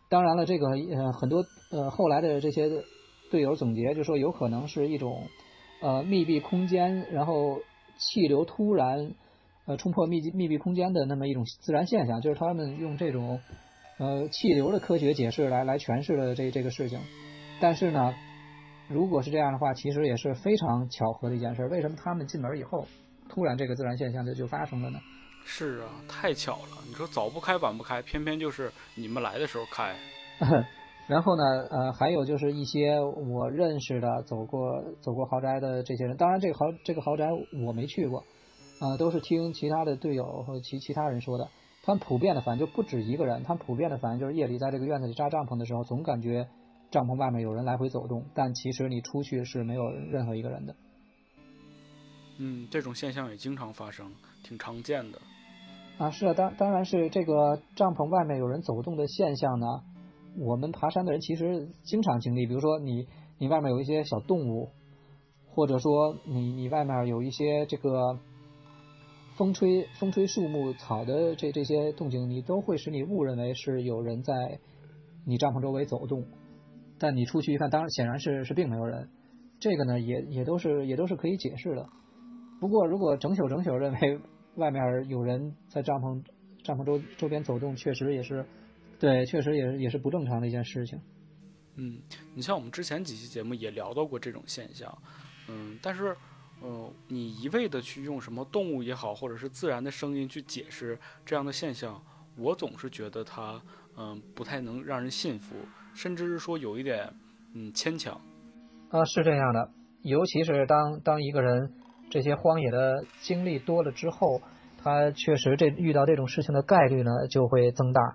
S3: 当然了，这个很多后来的这些队友总结就说，有可能是一种密闭空间，然后气流突然冲破密闭空间的那么一种自然现象，就是他们用这种气流的科学解释来诠释了这个事情。但是呢，如果是这样的话，其实也是非常巧合的一件事。为什么他们进门以后，突然这个自然现象就发生了呢？
S2: 是啊，太巧了。你说早不开晚不开，偏偏就是你们来的时候开。
S3: 然后呢，还有就是一些我认识的走过豪宅的这些人，当然这个豪宅我没去过，都是听其他的队友和其他人说的。他们普遍的反应就不止一个人，他们普遍的反应就是夜里在这个院子里扎帐篷的时候，总感觉帐篷外面有人来回走动，但其实你出去是没有任何一个人的。
S2: 这种现象也经常发生，挺常见的。
S3: 是啊，当然是这个帐篷外面有人走动的现象呢，我们爬山的人其实经常经历。比如说你外面有一些小动物，或者说你外面有一些这个风吹树木草的这些动静，你都会使你误认为是有人在你帐篷周围走动，但你出去一看，当然显然是并没有人。这个呢也都是可以解释的。不过如果整宿认为外面有人在帐篷周边走动，确实也是不正常的一件事情。
S2: 你像我们之前几期节目也聊到过这种现象，但是你一味的去用什么动物也好，或者是自然的声音去解释这样的现象，我总是觉得它不太能让人信服，甚至是说有一点牵强。
S3: 是这样的，尤其是当一个人这些荒野的经历多了之后，他确实遇到这种事情的概率呢就会增大。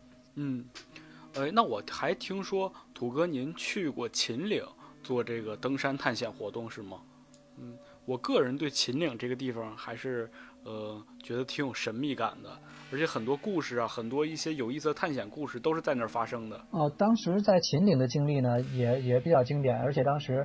S2: 那我还听说土哥您去过秦岭做这个登山探险活动是吗？我个人对秦岭这个地方还是觉得挺有神秘感的，而且很多故事啊，很多一些有意思的探险故事都是在那儿发生的。
S3: 当时在秦岭的经历呢也比较经典，而且当时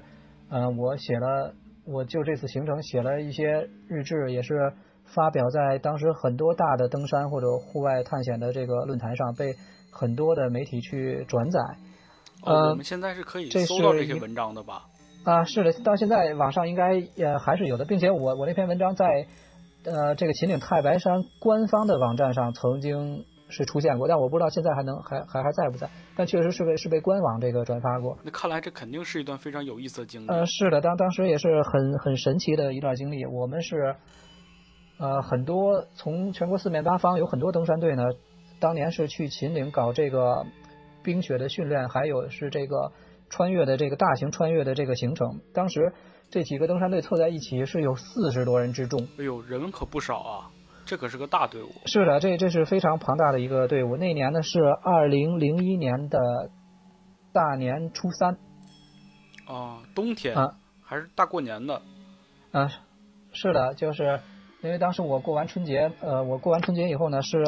S3: 我就这次行程写了一些日志，也是发表在当时很多大的登山或者户外探险的这个论坛上，被很多的媒体去转载。
S2: 我们现在是可以搜到这些文章的吧？
S3: 是的，到现在网上应该还是有的，并且我那篇文章在这个秦岭太白山官方的网站上曾经是出现过，但我不知道现在还在不在，但确实是被官网这个转发过。
S2: 那看来这肯定是一段非常有意思的经历。
S3: 是的，当时也是很神奇的一段经历。我们是很多从全国四面八方有很多登山队呢，当年是去秦岭搞这个冰雪的训练，还有是这个穿越的这个大型穿越的这个行程。当时这几个登山队凑在一起是有40多人之众。
S2: 哎呦，人可不少啊，这可是个大队伍。
S3: 是的，这是非常庞大的一个队伍。那年呢是2001年的大年初3。
S2: 冬天还是大过年的。
S3: 是的，就是因为当时我过完春节以后呢，是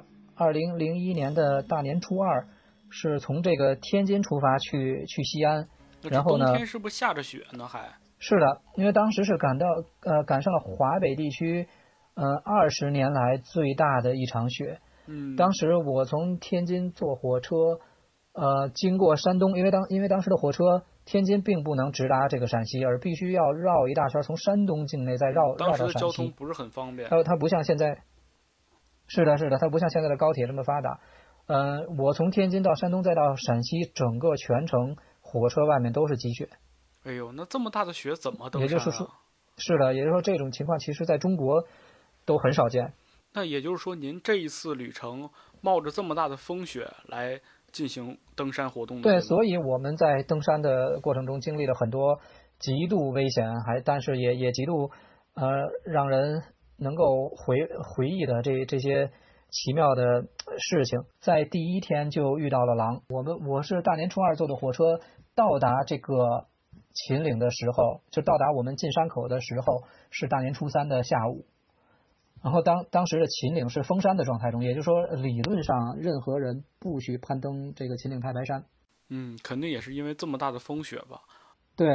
S3: 2001年的大年初2，是从这个天津出发去西安。然后呢，
S2: 冬天是不是下着雪呢？还
S3: 是的，因为当时是赶上了华北地区20年来最大的一场雪。当时我从天津坐火车经过山东，因为当时的火车天津并不能直达这个陕西，而必须要绕一大圈，从山东境内再绕到陕西。
S2: 当时的交通不是很方便。
S3: 它不像现在，是的，它不像现在的高铁这么发达。我从天津到山东再到陕西，整个全程火车外面都是积雪。
S2: 哎呦，那这么大的雪怎么登山啊？
S3: 也就是说，是的，也就是说这种情况其实在中国都很少见。
S2: 那也就是说，您这一次旅程冒着这么大的风雪来进行登山活动的。
S3: 对，所以我们在登山的过程中经历了很多极度危险，但是也极度让人能够回忆的这些奇妙的事情。在第一天就遇到了狼。我是大年初2坐的火车到达这个秦岭的时候，就到达我们进山口的时候是大年初3的下午。然后当时的秦岭是封山的状态中，也就是说理论上任何人不许攀登这个秦岭太白山。
S2: 肯定也是因为这么大的风雪吧。
S3: 对，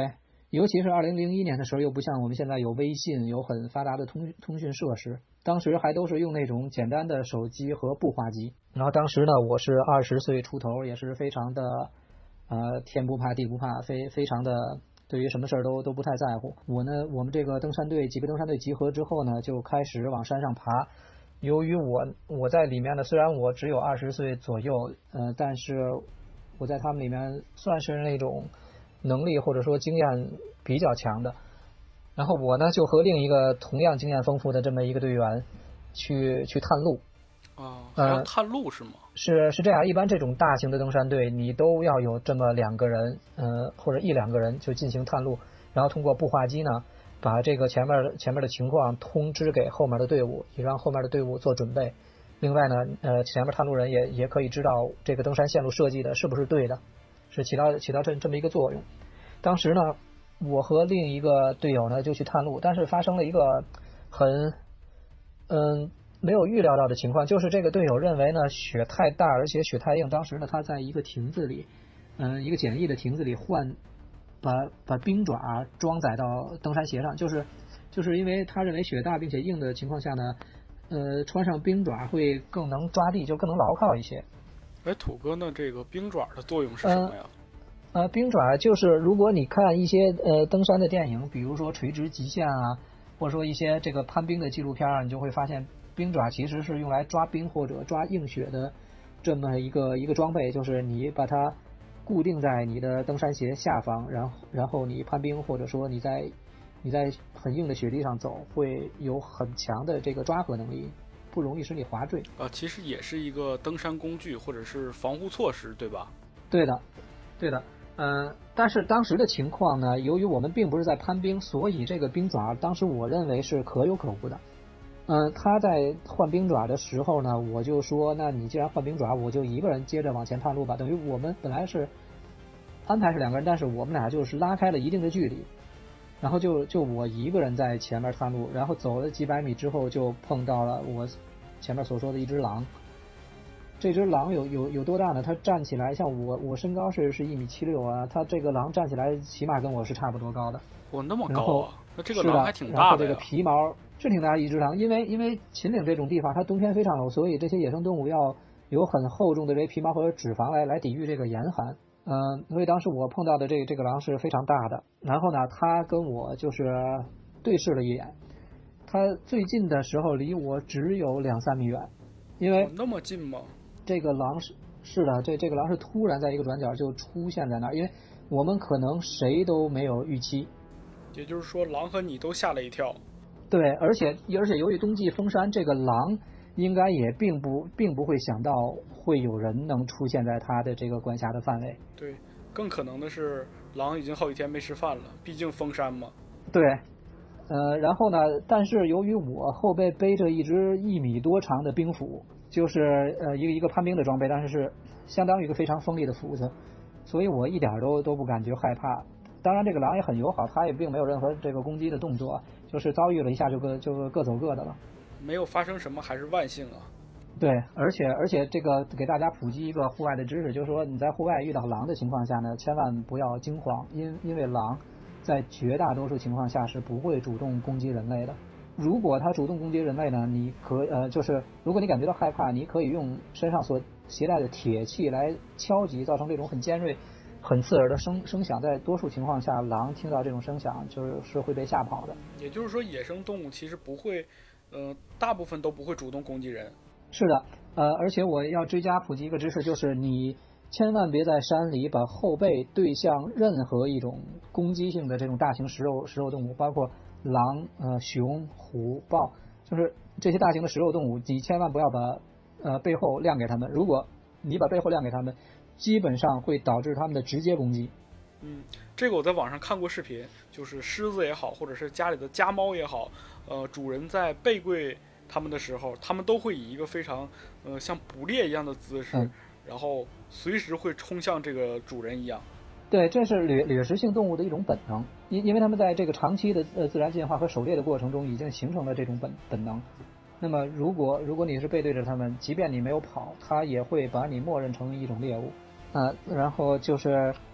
S3: 尤其是2001年的时候，又不像我们现在有微信，有很发达的通讯设施，当时还都是用那种简单的手机和步话机。然后当时呢，我是20岁出头，也是非常的天不怕地不怕，非常的对于什么事儿都不太在乎。我们这个登山队几个登山队集合之后呢，就开始往山上爬。由于我在里面呢，虽然我只有20岁左右，但是我在他们里面算是那种能力或者说经验比较强的。然后我呢就和另一个同样经验丰富的这么一个队员去探路。
S2: 还要探路是吗？
S3: 是这样，一般这种大型的登山队，你都要有这么2个人，或者1-2个人就进行探路，然后通过步话机呢，把这个前面的情况通知给后面的队伍，也让后面的队伍做准备。另外呢，前面探路人也可以知道这个登山线路设计的是不是对的，是起到这么一个作用。当时呢，我和另一个队友呢就去探路，但是发生了一个很没有预料到的情况，就是这个队友认为呢雪太大，而且雪太硬。当时呢他在一个亭子里，一个简易的亭子里把冰爪装载到登山鞋上，就是因为他认为雪大并且硬的情况下呢，穿上冰爪会更能抓地，就更能牢靠一些。
S2: 哎，土哥呢，这个冰爪的作用是什么呀？
S3: 冰爪就是如果你看一些登山的电影，比如说《垂直极限》啊，或者说一些这个攀冰的纪录片，你就会发现冰爪其实是用来抓冰或者抓硬雪的这么一个装备，就是你把它固定在你的登山鞋下方，然后你攀冰或者说你在很硬的雪地上走，会有很强的这个抓合能力，不容易使你滑坠。
S2: 其实也是一个登山工具或者是防护措施，对吧？
S3: 对的。但是当时的情况呢，由于我们并不是在攀冰，所以这个冰爪当时我认为是可有可无的。他在换冰爪的时候呢，我就说，那你既然换冰爪，我就一个人接着往前探路吧。等于我们本来是安排是2个人，但是我们俩就是拉开了一定的距离，然后就我一个人在前面探路，然后走了几百米之后，就碰到了我前面所说的一只狼。这只狼有多大呢？它站起来，像我身高是1.76米啊，它这个狼站起来起码跟我是差不多高的。
S2: 哇，那么高啊！那这个狼还挺大的呀。
S3: 然后这个皮毛是挺大的一只狼，因为秦岭这种地方它冬天非常冷，所以这些野生动物要有很厚重的这些皮毛和脂肪来抵御这个严寒。所以当时我碰到的这个狼是非常大的。然后呢，它跟我就是对视了一眼，它最近的时候离我只有2-3米远，因为
S2: 那么近吗？
S3: 这个狼是的，这个狼是突然在一个转角就出现在那儿，因为我们可能谁都没有预期。
S2: 也就是说，狼和你都吓了一跳。
S3: 对，而且由于冬季封山，这个狼应该也并不会想到会有人能出现在它的这个管辖的范围。
S2: 对，更可能的是狼已经好几天没吃饭了，毕竟封山嘛。
S3: 对，然后呢，但是由于我后背背着一只1米多长的冰斧，就是一个攀冰的装备，但是相当于一个非常锋利的斧子，所以我一点都不感觉害怕。当然这个狼也很友好，它也并没有任何这个攻击的动作，就是遭遇了一下就各走各的了，没
S2: 有发生什么，还是万幸啊。
S3: 对，而且这个给大家普及一个户外的知识，就是说你在户外遇到狼的情况下呢，千万不要惊慌，因为狼在绝大多数情况下是不会主动攻击人类的。如果它主动攻击人类呢，你就是如果你感觉到害怕，你可以用身上所携带的铁器来敲击，造成这种很尖锐很刺耳的声响，在多数情况下狼听到这种声响就是会被吓跑的。
S2: 也就是说野生动物其实不会大部分都不会主动攻击人。
S3: 是的，而且我要追加普及一个知识，就是你千万别在山里把后背对向任何一种攻击性的这种大型食肉动物，包括狼、熊、虎、豹，就是这些大型的食肉动物，你千万不要把背后亮给他们。如果你把背后亮给他们，基本上会导致他们的直接攻击。
S2: 这个我在网上看过视频，就是狮子也好，或者是家里的家猫也好，主人在背跪他们的时候，他们都会以一个非常像捕猎一样的姿势，然后随时会冲向这个主人一样。
S3: 对，这是掠食性动物的一种本能，因为他们在这个长期的自然进化和狩猎的过程中已经形成了这种本能。那么如果你是背对着他们，即便你没有跑，它也会把你默认成一种猎物。然后就是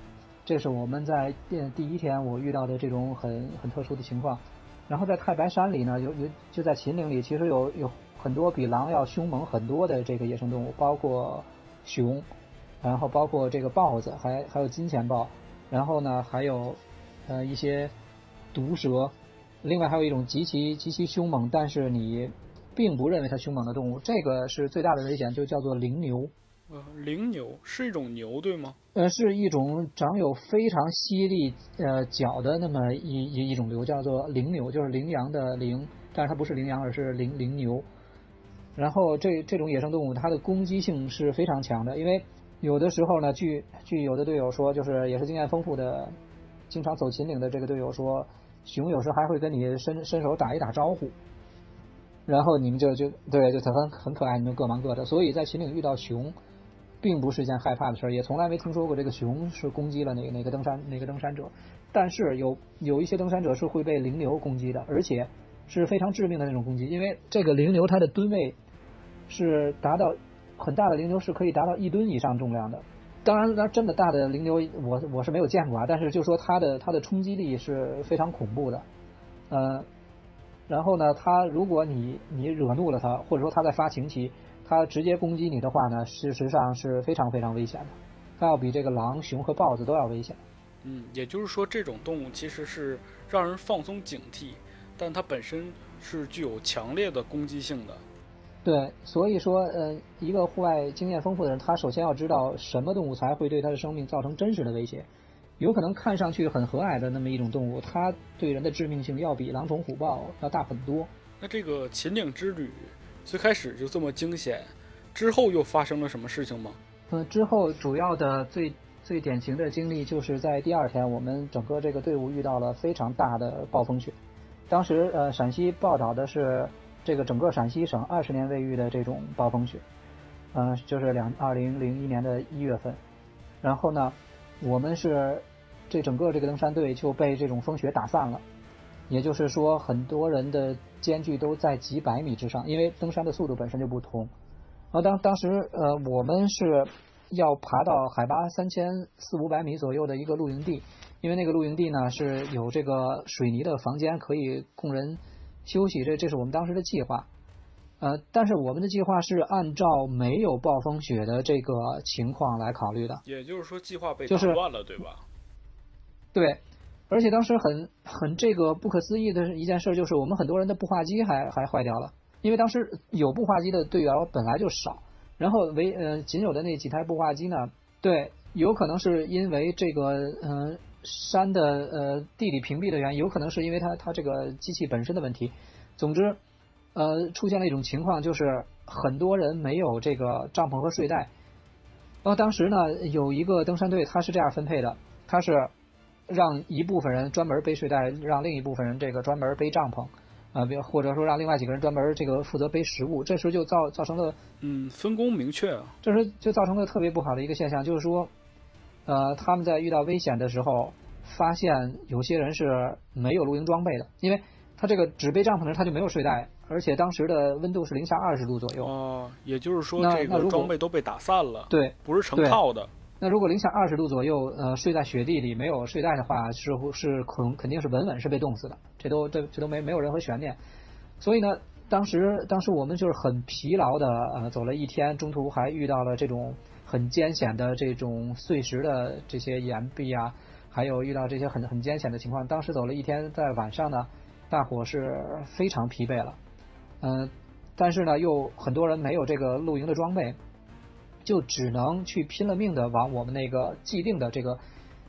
S3: 这是我们在第一天我遇到的这种很特殊的情况。然后在太白山里呢，就在秦岭里，其实有很多比狼要凶猛很多的这个野生动物，包括熊，然后包括这个豹子，还有金钱豹，然后呢还有一些毒蛇，另外还有一种极其凶猛，但是你并不认为它凶猛的动物，这个是最大的危险，就叫做灵牛。
S2: 灵牛是一种牛对吗？
S3: 是一种长有非常犀利角的那么一种牛，叫做灵牛，就是羚羊的羚，但是它不是羚羊，而是灵牛。然后这种野生动物它的攻击性是非常强的，因为有的时候呢，据有的队友说，就是也是经验丰富的，经常走秦岭的这个队友说，熊有时还会跟你伸手打一打招呼，然后你们就很可爱，你们各忙各的。所以在秦岭遇到熊并不是一件害怕的事，也从来没听说过这个熊是攻击了哪个登山者。但是有一些登山者是会被灵牛攻击的，而且是非常致命的那种攻击，因为这个灵牛它的吨位是达到很大的，灵牛是可以达到1吨以上重量的。当然真的大的灵牛我是没有见过啊，但是就说它的冲击力是非常恐怖的。然后呢，它如果你惹怒了它，或者说它在发情期，它直接攻击你的话呢，事实上是非常非常危险的，它要比这个狼、熊和豹子都要危险。
S2: 也就是说这种动物其实是让人放松警惕，但它本身是具有强烈的攻击性的。
S3: 对，所以说一个户外经验丰富的人，他首先要知道什么动物才会对他的生命造成真实的威胁。有可能看上去很和蔼的那么一种动物，它对人的致命性要比狼虫虎豹要大很多。
S2: 那这个秦岭之旅最开始就这么惊险，之后又发生了什么事情吗？
S3: 之后主要的最典型的经历就是在第2天，我们整个这个队伍遇到了非常大的暴风雪。当时陕西报道的是这个整个陕西省20年未遇的这种暴风雪，就是2001年的1月份。然后呢，我们是整个这个登山队就被这种风雪打散了，也就是说很多人的间距都在几百米之上，因为登山的速度本身就不同。然后当时我们是要爬到海拔3400-500米左右的一个露营地，因为那个露营地呢是有这个水泥的房间可以供人休息，这是我们当时的计划。但是我们的计划是按照没有暴风雪的这个情况来考虑的，
S2: 也就是说计划被打乱了，对吧？
S3: 对，而且当时很这个不可思议的一件事就是我们很多人的步话机还坏掉了，因为当时有步话机的队员本来就少，然后仅有的那几台步话机呢，对，有可能是因为这个山的地理屏蔽的原因，有可能是因为它这个机器本身的问题。总之出现了一种情况，就是很多人没有这个帐篷和睡袋。然后当时呢，有一个登山队他是这样分配的，他是让一部分人专门背睡袋，让另一部分人这个专门背帐篷，或者说让另外几个人专门这个负责背食物。这时就造成了
S2: 分工明确啊。
S3: 这时就造成了特别不好的一个现象，就是说他们在遇到危险的时候，发现有些人是没有露营装备的，因为他这个只背帐篷的人他就没有睡袋，而且当时的温度是零下20度左右。
S2: 也就是说这个装备都被打散了。
S3: 对，
S2: 不是成套的。
S3: 那如果零下20度左右，睡在雪地里没有睡袋的话，是肯定是稳是被冻死的，这都没有任何悬念。所以呢，当时我们就是很疲劳的走了一天，中途还遇到了这种很艰险的这种碎石的这些岩壁啊，还有遇到这些很艰险的情况。当时走了一天，在晚上呢，大伙是非常疲惫了，但是呢，又很多人没有这个露营的装备。就只能去拼了命的往我们那个既定的这个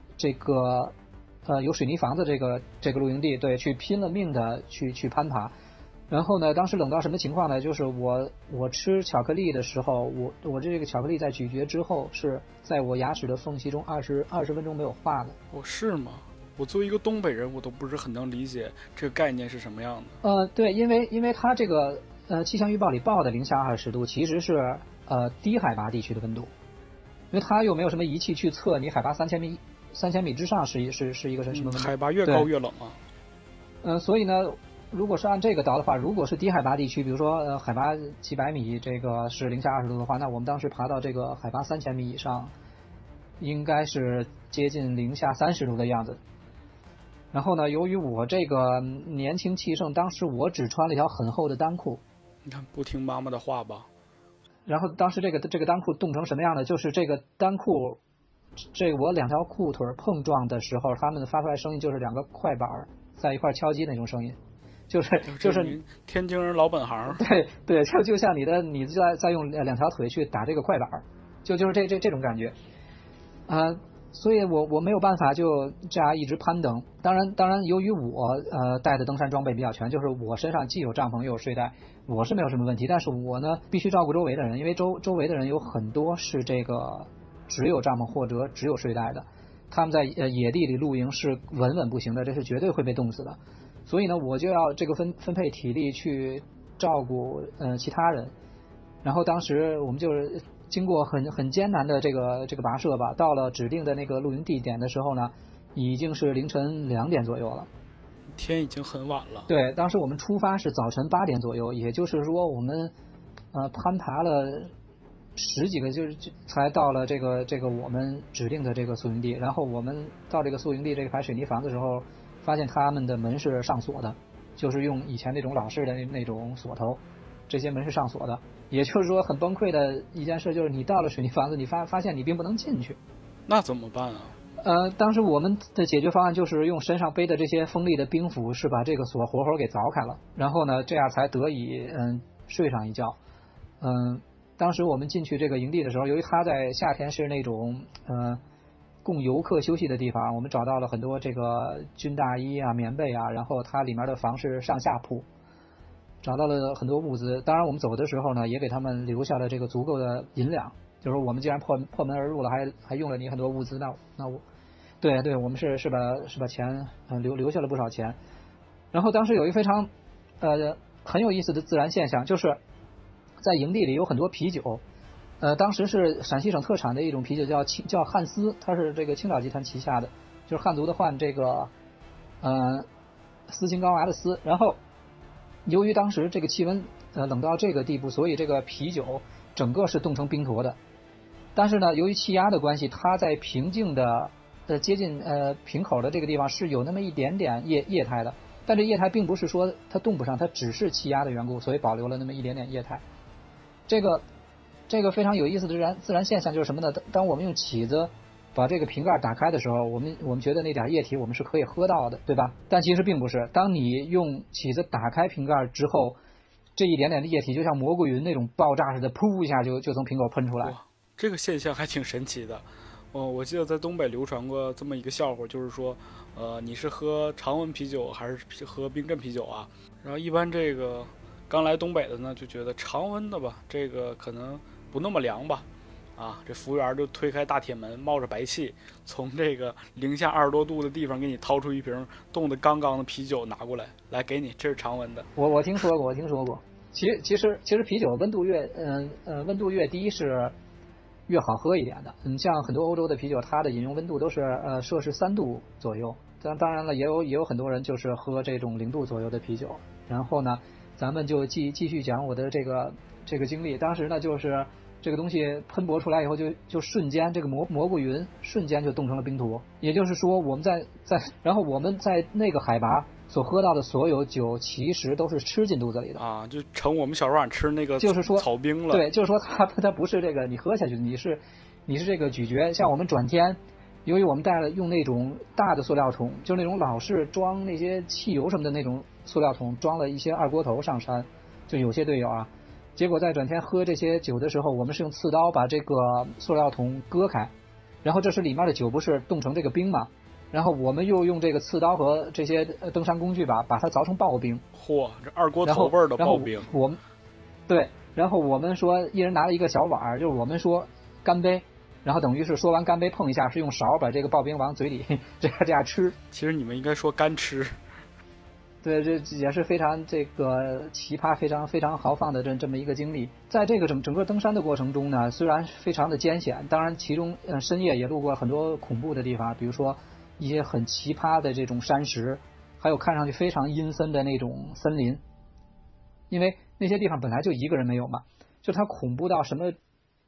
S3: 有水泥房子这个露营地，对，去拼了命的去攀爬。然后呢，当时冷到什么情况呢？就是我吃巧克力的时候，我这个巧克力在咀嚼之后是在我牙齿的缝隙中20分钟没有化的。
S2: 是吗？我作为一个东北人，我都不是很能理解这个概念是什么样的。
S3: 对，因为它这个气象预报里报的零下20度其实是低海拔地区的温度，因为它又没有什么仪器去测你海拔3000米之上是一个什么温度。
S2: 海拔越高越冷啊。
S3: 所以呢，如果是按这个倒的话，如果是低海拔地区，比如说海拔几百米，这个是零下20度的话，那我们当时爬到这个海拔3000米以上， 应该是接近零下30度的样子。然后呢，由于我这个年轻气盛，当时我只穿了一条很厚的单裤。
S2: 你看不听妈妈的话吧。
S3: 然后当时这个单裤冻成什么样呢？就是这个单裤，这个我2条裤腿碰撞的时候，它们发出来声音就是2个快板在一块敲击那种声音，就是
S2: 天津人老本行。
S3: 对，就像你在用2条腿去打这个快板，就是这种感觉，所以我没有办法就这样一直攀登。当然，由于我带的登山装备比较全，就是我身上既有帐篷又有睡袋，我是没有什么问题。但是我呢必须照顾周围的人，因为周围的人有很多是这个只有帐篷或者只有睡袋的，他们在野地里露营是稳不行的，这是绝对会被冻死的。所以呢，我就要这个分配体力去照顾其他人。然后当时我们就是经过很艰难的这个跋涉吧，到了指定的那个露营地点的时候呢，已经是凌晨2点左右了，
S2: 天已经很晚了。
S3: 对，当时我们出发是早晨8点左右，也就是说我们攀爬了10几个就才到了这个我们指定的这个宿营地。然后我们到这个宿营地这个排水泥房的时候，发现他们的门是上锁的，就是用以前那种老式的那种锁头，这些门是上锁的。也就是说很崩溃的一件事就是你到了水泥房子，你发现你并不能进去。
S2: 那怎么办啊？
S3: 当时我们的解决方案就是用身上背的这些锋利的冰斧，是把这个锁活给凿开了，然后呢这样才得以睡上一觉。当时我们进去这个营地的时候，由于它在夏天是那种供游客休息的地方，我们找到了很多这个军大衣啊、棉被啊，然后它里面的房是上下铺，找到了很多物资。当然我们走的时候呢，也给他们留下了这个足够的银两，就是我们既然破门而入了，还用了你很多物资，那我对，我们是把钱留下了不少钱。然后当时有一非常很有意思的自然现象，就是在营地里有很多啤酒，当时是陕西省特产的一种啤酒叫汉斯，它是这个青岛集团旗下的，就是汉族的汉，这个斯琴高娃的斯。然后由于当时这个气温冷到这个地步，所以这个啤酒整个是冻成冰坨的。但是呢，由于气压的关系，它在平静的接近瓶口的这个地方是有那么一点点液态的，但这液态并不是说它冻不上，它只是气压的缘故，所以保留了那么一点点液态。这个非常有意思的自然现象就是什么呢？当我们用起子把这个瓶盖打开的时候，我们觉得那点液体我们是可以喝到的，对吧？但其实并不是。当你用起子打开瓶盖之后，这一点点的液体就像蘑菇云那种爆炸似的，噗一下就从瓶口喷出来。
S2: 这个现象还挺神奇的。我记得在东北流传过这么一个笑话，就是说你是喝常温啤酒还是喝冰镇啤酒啊？然后一般这个刚来东北的呢就觉得常温的吧，这个可能不那么凉吧。这服务员就推开大铁门，冒着白气从这个零下20多度的地方给你掏出一瓶冻得刚刚的啤酒拿过来给你，这是常温的。
S3: 我听说过。其实啤酒温度越低是越好喝一点的。像很多欧洲的啤酒，它的饮用温度都是摄氏3度左右。当然了，也有很多人就是喝这种0度左右的啤酒。然后呢，咱们就继续讲我的这个经历。当时呢，就是这个东西喷薄出来以后，就瞬间这个蘑菇云瞬间就冻成了冰坨。也就是说，我们然后我们在那个海拔所喝到的所有酒，其实都是吃进肚子里的
S2: 就成我们小时候晚吃那个
S3: 就是说
S2: 草冰了。
S3: 对，就是说它不是这个你喝下去，你是这个咀嚼。像我们转天，由于我们带了用那种大的塑料桶，就是那种老式装那些汽油什么的那种塑料桶，装了一些二锅头上山，就有些队友结果在转天喝这些酒的时候，我们是用刺刀把这个塑料桶割开，然后这时里面的酒不是冻成这个冰嘛，然后我们又用这个刺刀和这些登山工具把它凿成刨冰。
S2: 嚯，这二锅头味儿的刨冰。
S3: 然后我们说一人拿了一个小碗，就是我们说干杯，然后等于是说完干杯碰一下，是用勺把这个刨冰往嘴里这样吃。
S2: 其实你们应该说干吃。
S3: 对，这也是非常这个奇葩、非常非常豪放的这么一个经历。在这个整个登山的过程中呢，虽然非常的艰险，当然其中深夜也路过很多恐怖的地方，比如说一些很奇葩的这种山石，还有看上去非常阴森的那种森林。因为那些地方本来就一个人没有嘛，就它恐怖到什么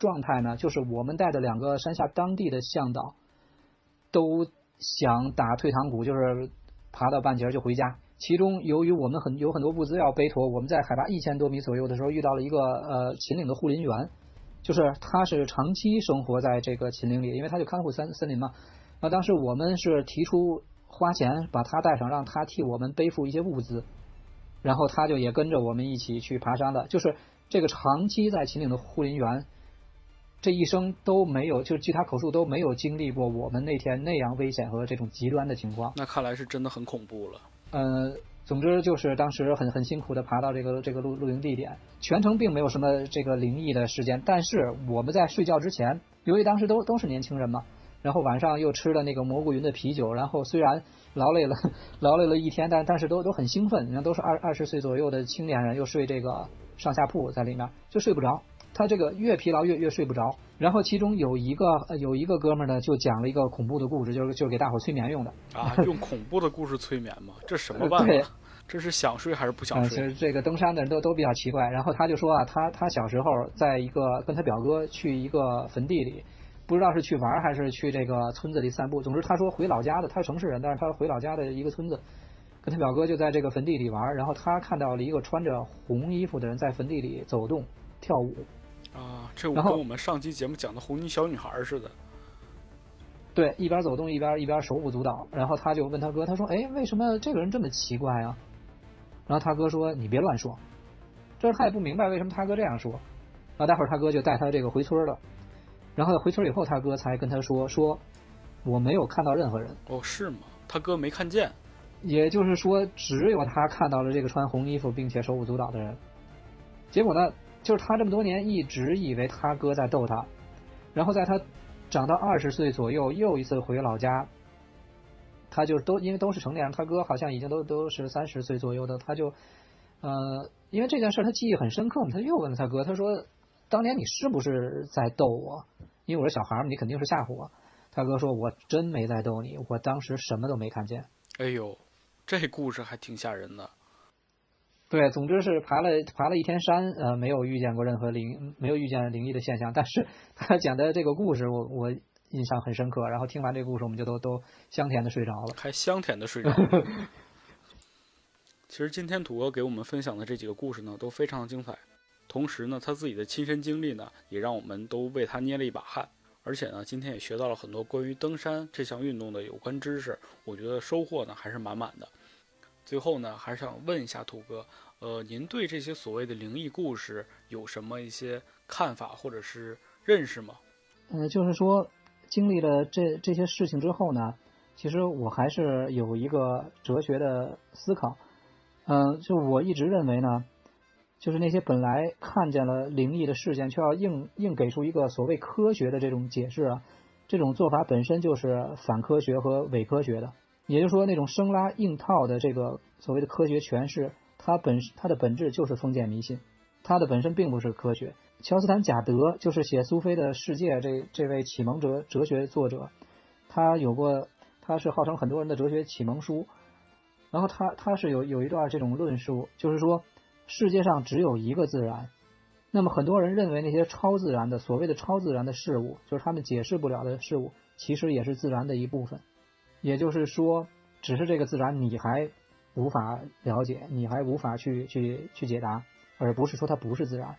S3: 状态呢，就是我们带着2个山下当地的向导，都想打退堂鼓，就是爬到半截就回家。其中由于我们有很多物资要背驮，我们在海拔1000多米左右的时候遇到了一个秦岭的护林员，就是他是长期生活在这个秦岭里，因为他就看护森林嘛。那当时我们是提出花钱把他带上，让他替我们背负一些物资，然后他就也跟着我们一起去爬山的。就是这个长期在秦岭的护林员，这一生都没有，就是据他口述都没有经历过我们那天那样危险和这种极端的情况。
S2: 那看来是真的很恐怖了。
S3: 总之就是当时很辛苦的爬到这个露营地点，全程并没有什么这个灵异的事件，但是我们在睡觉之前，由于当时都是年轻人嘛，然后晚上又吃了那个蘑菇云的啤酒，然后虽然劳累了一天，但是都很兴奋，你看都是20岁左右的青年人，又睡这个上下铺在里面就睡不着，他这个越疲劳越睡不着。然后其中有一个哥们儿呢，就讲了一个恐怖的故事，就是给大伙催眠用的
S2: 啊，用恐怖的故事催眠吗？这什么办法？这是想睡还是不想睡？
S3: 其实这个登山的人都比较奇怪。然后他就说啊，他小时候在一个跟他表哥去一个坟地里，不知道是去玩还是去这个村子里散步。总之他说回老家的，他是城市人，但是他回老家的一个村子，跟他表哥就在这个坟地里玩。然后他看到了一个穿着红衣服的人在坟地里走动跳舞。
S2: 啊，这跟我们上期节目讲的红衣小女孩似的。
S3: 对，一边走动一边手舞足蹈。然后他就问他哥，他说：“哎，为什么这个人这么奇怪啊？”然后他哥说：“你别乱说。”这他也不明白为什么他哥这样说。然后待会儿他哥就带他这个回村了。然后回村以后，他哥才跟他说我没有看到任何人。
S2: 哦，是吗？他哥没看见。
S3: 也就是说，只有他看到了这个穿红衣服并且手舞足蹈的人。结果呢，就是他这么多年一直以为他哥在逗他，然后在他长到20岁左右，又一次回老家，他就因为都是成年人，他哥好像已经都是30岁左右的，他就因为这件事他记忆很深刻，他又问他哥，他说：“当年你是不是在逗我？因为我是小孩嘛，你肯定是吓唬我。”他哥说：“我真没在逗你，我当时什么都没看见。”
S2: 哎呦，这故事还挺吓人的。
S3: 对，总之是爬了一天山，没有遇见过没有遇见灵异的现象，但是他讲的这个故事我印象很深刻，然后听完这个故事我们就都香甜的睡着了，
S2: 还香甜的睡着了。其实今天土哥给我们分享的这几个故事呢，都非常的精彩，同时呢，他自己的亲身经历呢，也让我们都为他捏了一把汗，而且呢，今天也学到了很多关于登山这项运动的有关知识，我觉得收获呢还是满满的。最后呢，还是想问一下土哥，您对这些所谓的灵异故事有什么一些看法或者是认识吗？
S3: 就是说经历了这些事情之后呢，其实我还是有一个哲学的思考。就我一直认为呢，就是那些本来看见了灵异的事件，却要硬给出一个所谓科学的这种解释啊，这种做法本身就是反科学和伪科学的。也就是说，那种生拉硬套的这个所谓的科学诠释，它的本质就是封建迷信，它的本身并不是科学。乔斯坦贾德就是写《苏菲的世界》这位启蒙哲学作者，他是号称很多人的哲学启蒙书。然后他是有一段这种论述，就是说世界上只有一个自然。那么很多人认为那些超自然的所谓的超自然的事物，就是他们解释不了的事物，其实也是自然的一部分。也就是说，只是这个自然你还无法了解，你还无法去解答，而不是说它不是自然。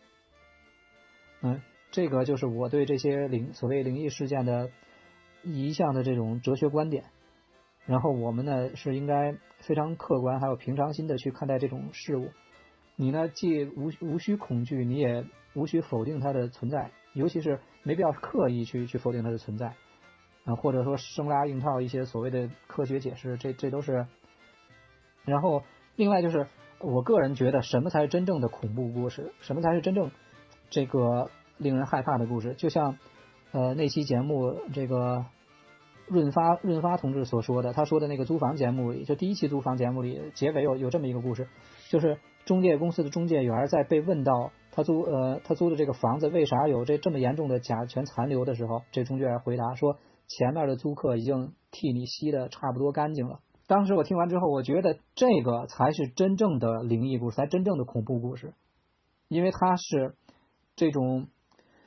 S3: 这个就是我对这些所谓灵异事件的一项的这种哲学观点。然后我们呢是应该非常客观还有平常心的去看待这种事物。你呢既无需恐惧，你也无需否定它的存在，尤其是没必要刻意去否定它的存在。或者说生拉硬套一些所谓的科学解释，这都是。然后另外就是我个人觉得什么才是真正的恐怖故事，什么才是真正这个令人害怕的故事。就像那期节目这个润发同志所说的，他说的那个租房节目里，就第一期租房节目里结尾有这么一个故事，就是中介公司的中介员在被问到他租的这个房子为啥有这么严重的甲醛残留的时候，这中介员回答说前面的租客已经替你吸的差不多干净了。当时我听完之后，我觉得这个才是真正的灵异故事，才真正的恐怖故事，因为它是这种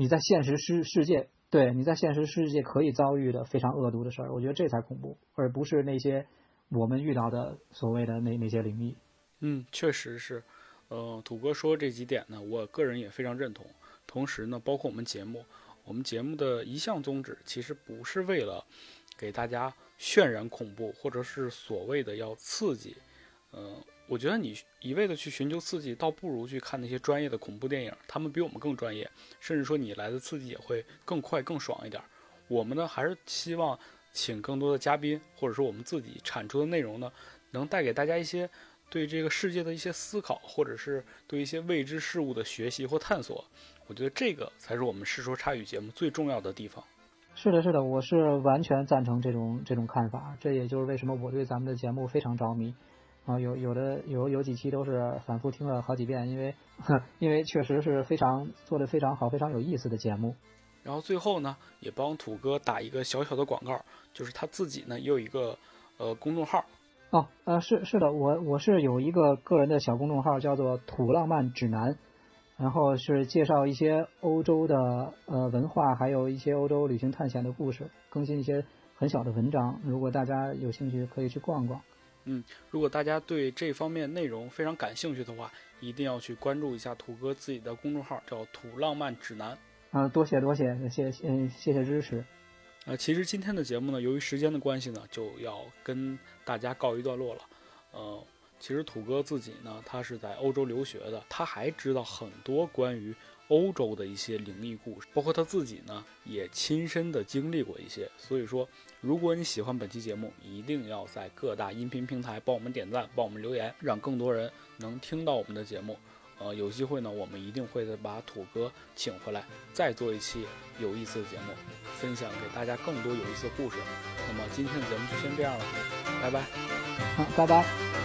S3: 你在现实世界，对，你在现实世界可以遭遇的非常恶毒的事儿，我觉得这才恐怖，而不是那些我们遇到的所谓的那些灵异。
S2: 确实是。土哥说这几点呢，我个人也非常认同。同时呢，包括我们节目的一项宗旨，其实不是为了给大家渲染恐怖，或者是所谓的要刺激。我觉得你一味的去寻求刺激，倒不如去看那些专业的恐怖电影，他们比我们更专业，甚至说你来的刺激也会更快更爽一点。我们呢，还是希望请更多的嘉宾，或者说我们自己产出的内容呢，能带给大家一些对这个世界的一些思考，或者是对一些未知事物的学习或探索。我觉得这个才是我们世说差语节目最重要的地方。
S3: 是的，我是完全赞成这种看法。这也就是为什么我对咱们的节目非常着迷啊，有几期都是反复听了好几遍，因为确实是做得非常好，非常有意思的节目。
S2: 然后最后呢，也帮土哥打一个小小的广告，就是他自己呢也有一个公众号。
S3: 是的，我是有一个个人的小公众号，叫做土浪漫指南，然后是介绍一些欧洲的文化，还有一些欧洲旅行探险的故事，更新一些很小的文章。如果大家有兴趣，可以去逛逛。
S2: 如果大家对这方面内容非常感兴趣的话，一定要去关注一下土哥自己的公众号，叫土浪漫指南。
S3: 多谢，谢谢支持。
S2: 其实今天的节目呢，由于时间的关系呢，就要跟大家告一段落了。其实土哥自己呢，他是在欧洲留学的，他还知道很多关于欧洲的一些灵异故事，包括他自己呢也亲身的经历过一些。所以说，如果你喜欢本期节目，一定要在各大音频平台帮我们点赞，帮我们留言，让更多人能听到我们的节目。有机会呢，我们一定会再把土哥请回来，再做一期有意思的节目，分享给大家更多有意思的故事。那么今天的节目就先这样了，拜拜。
S3: 拜拜。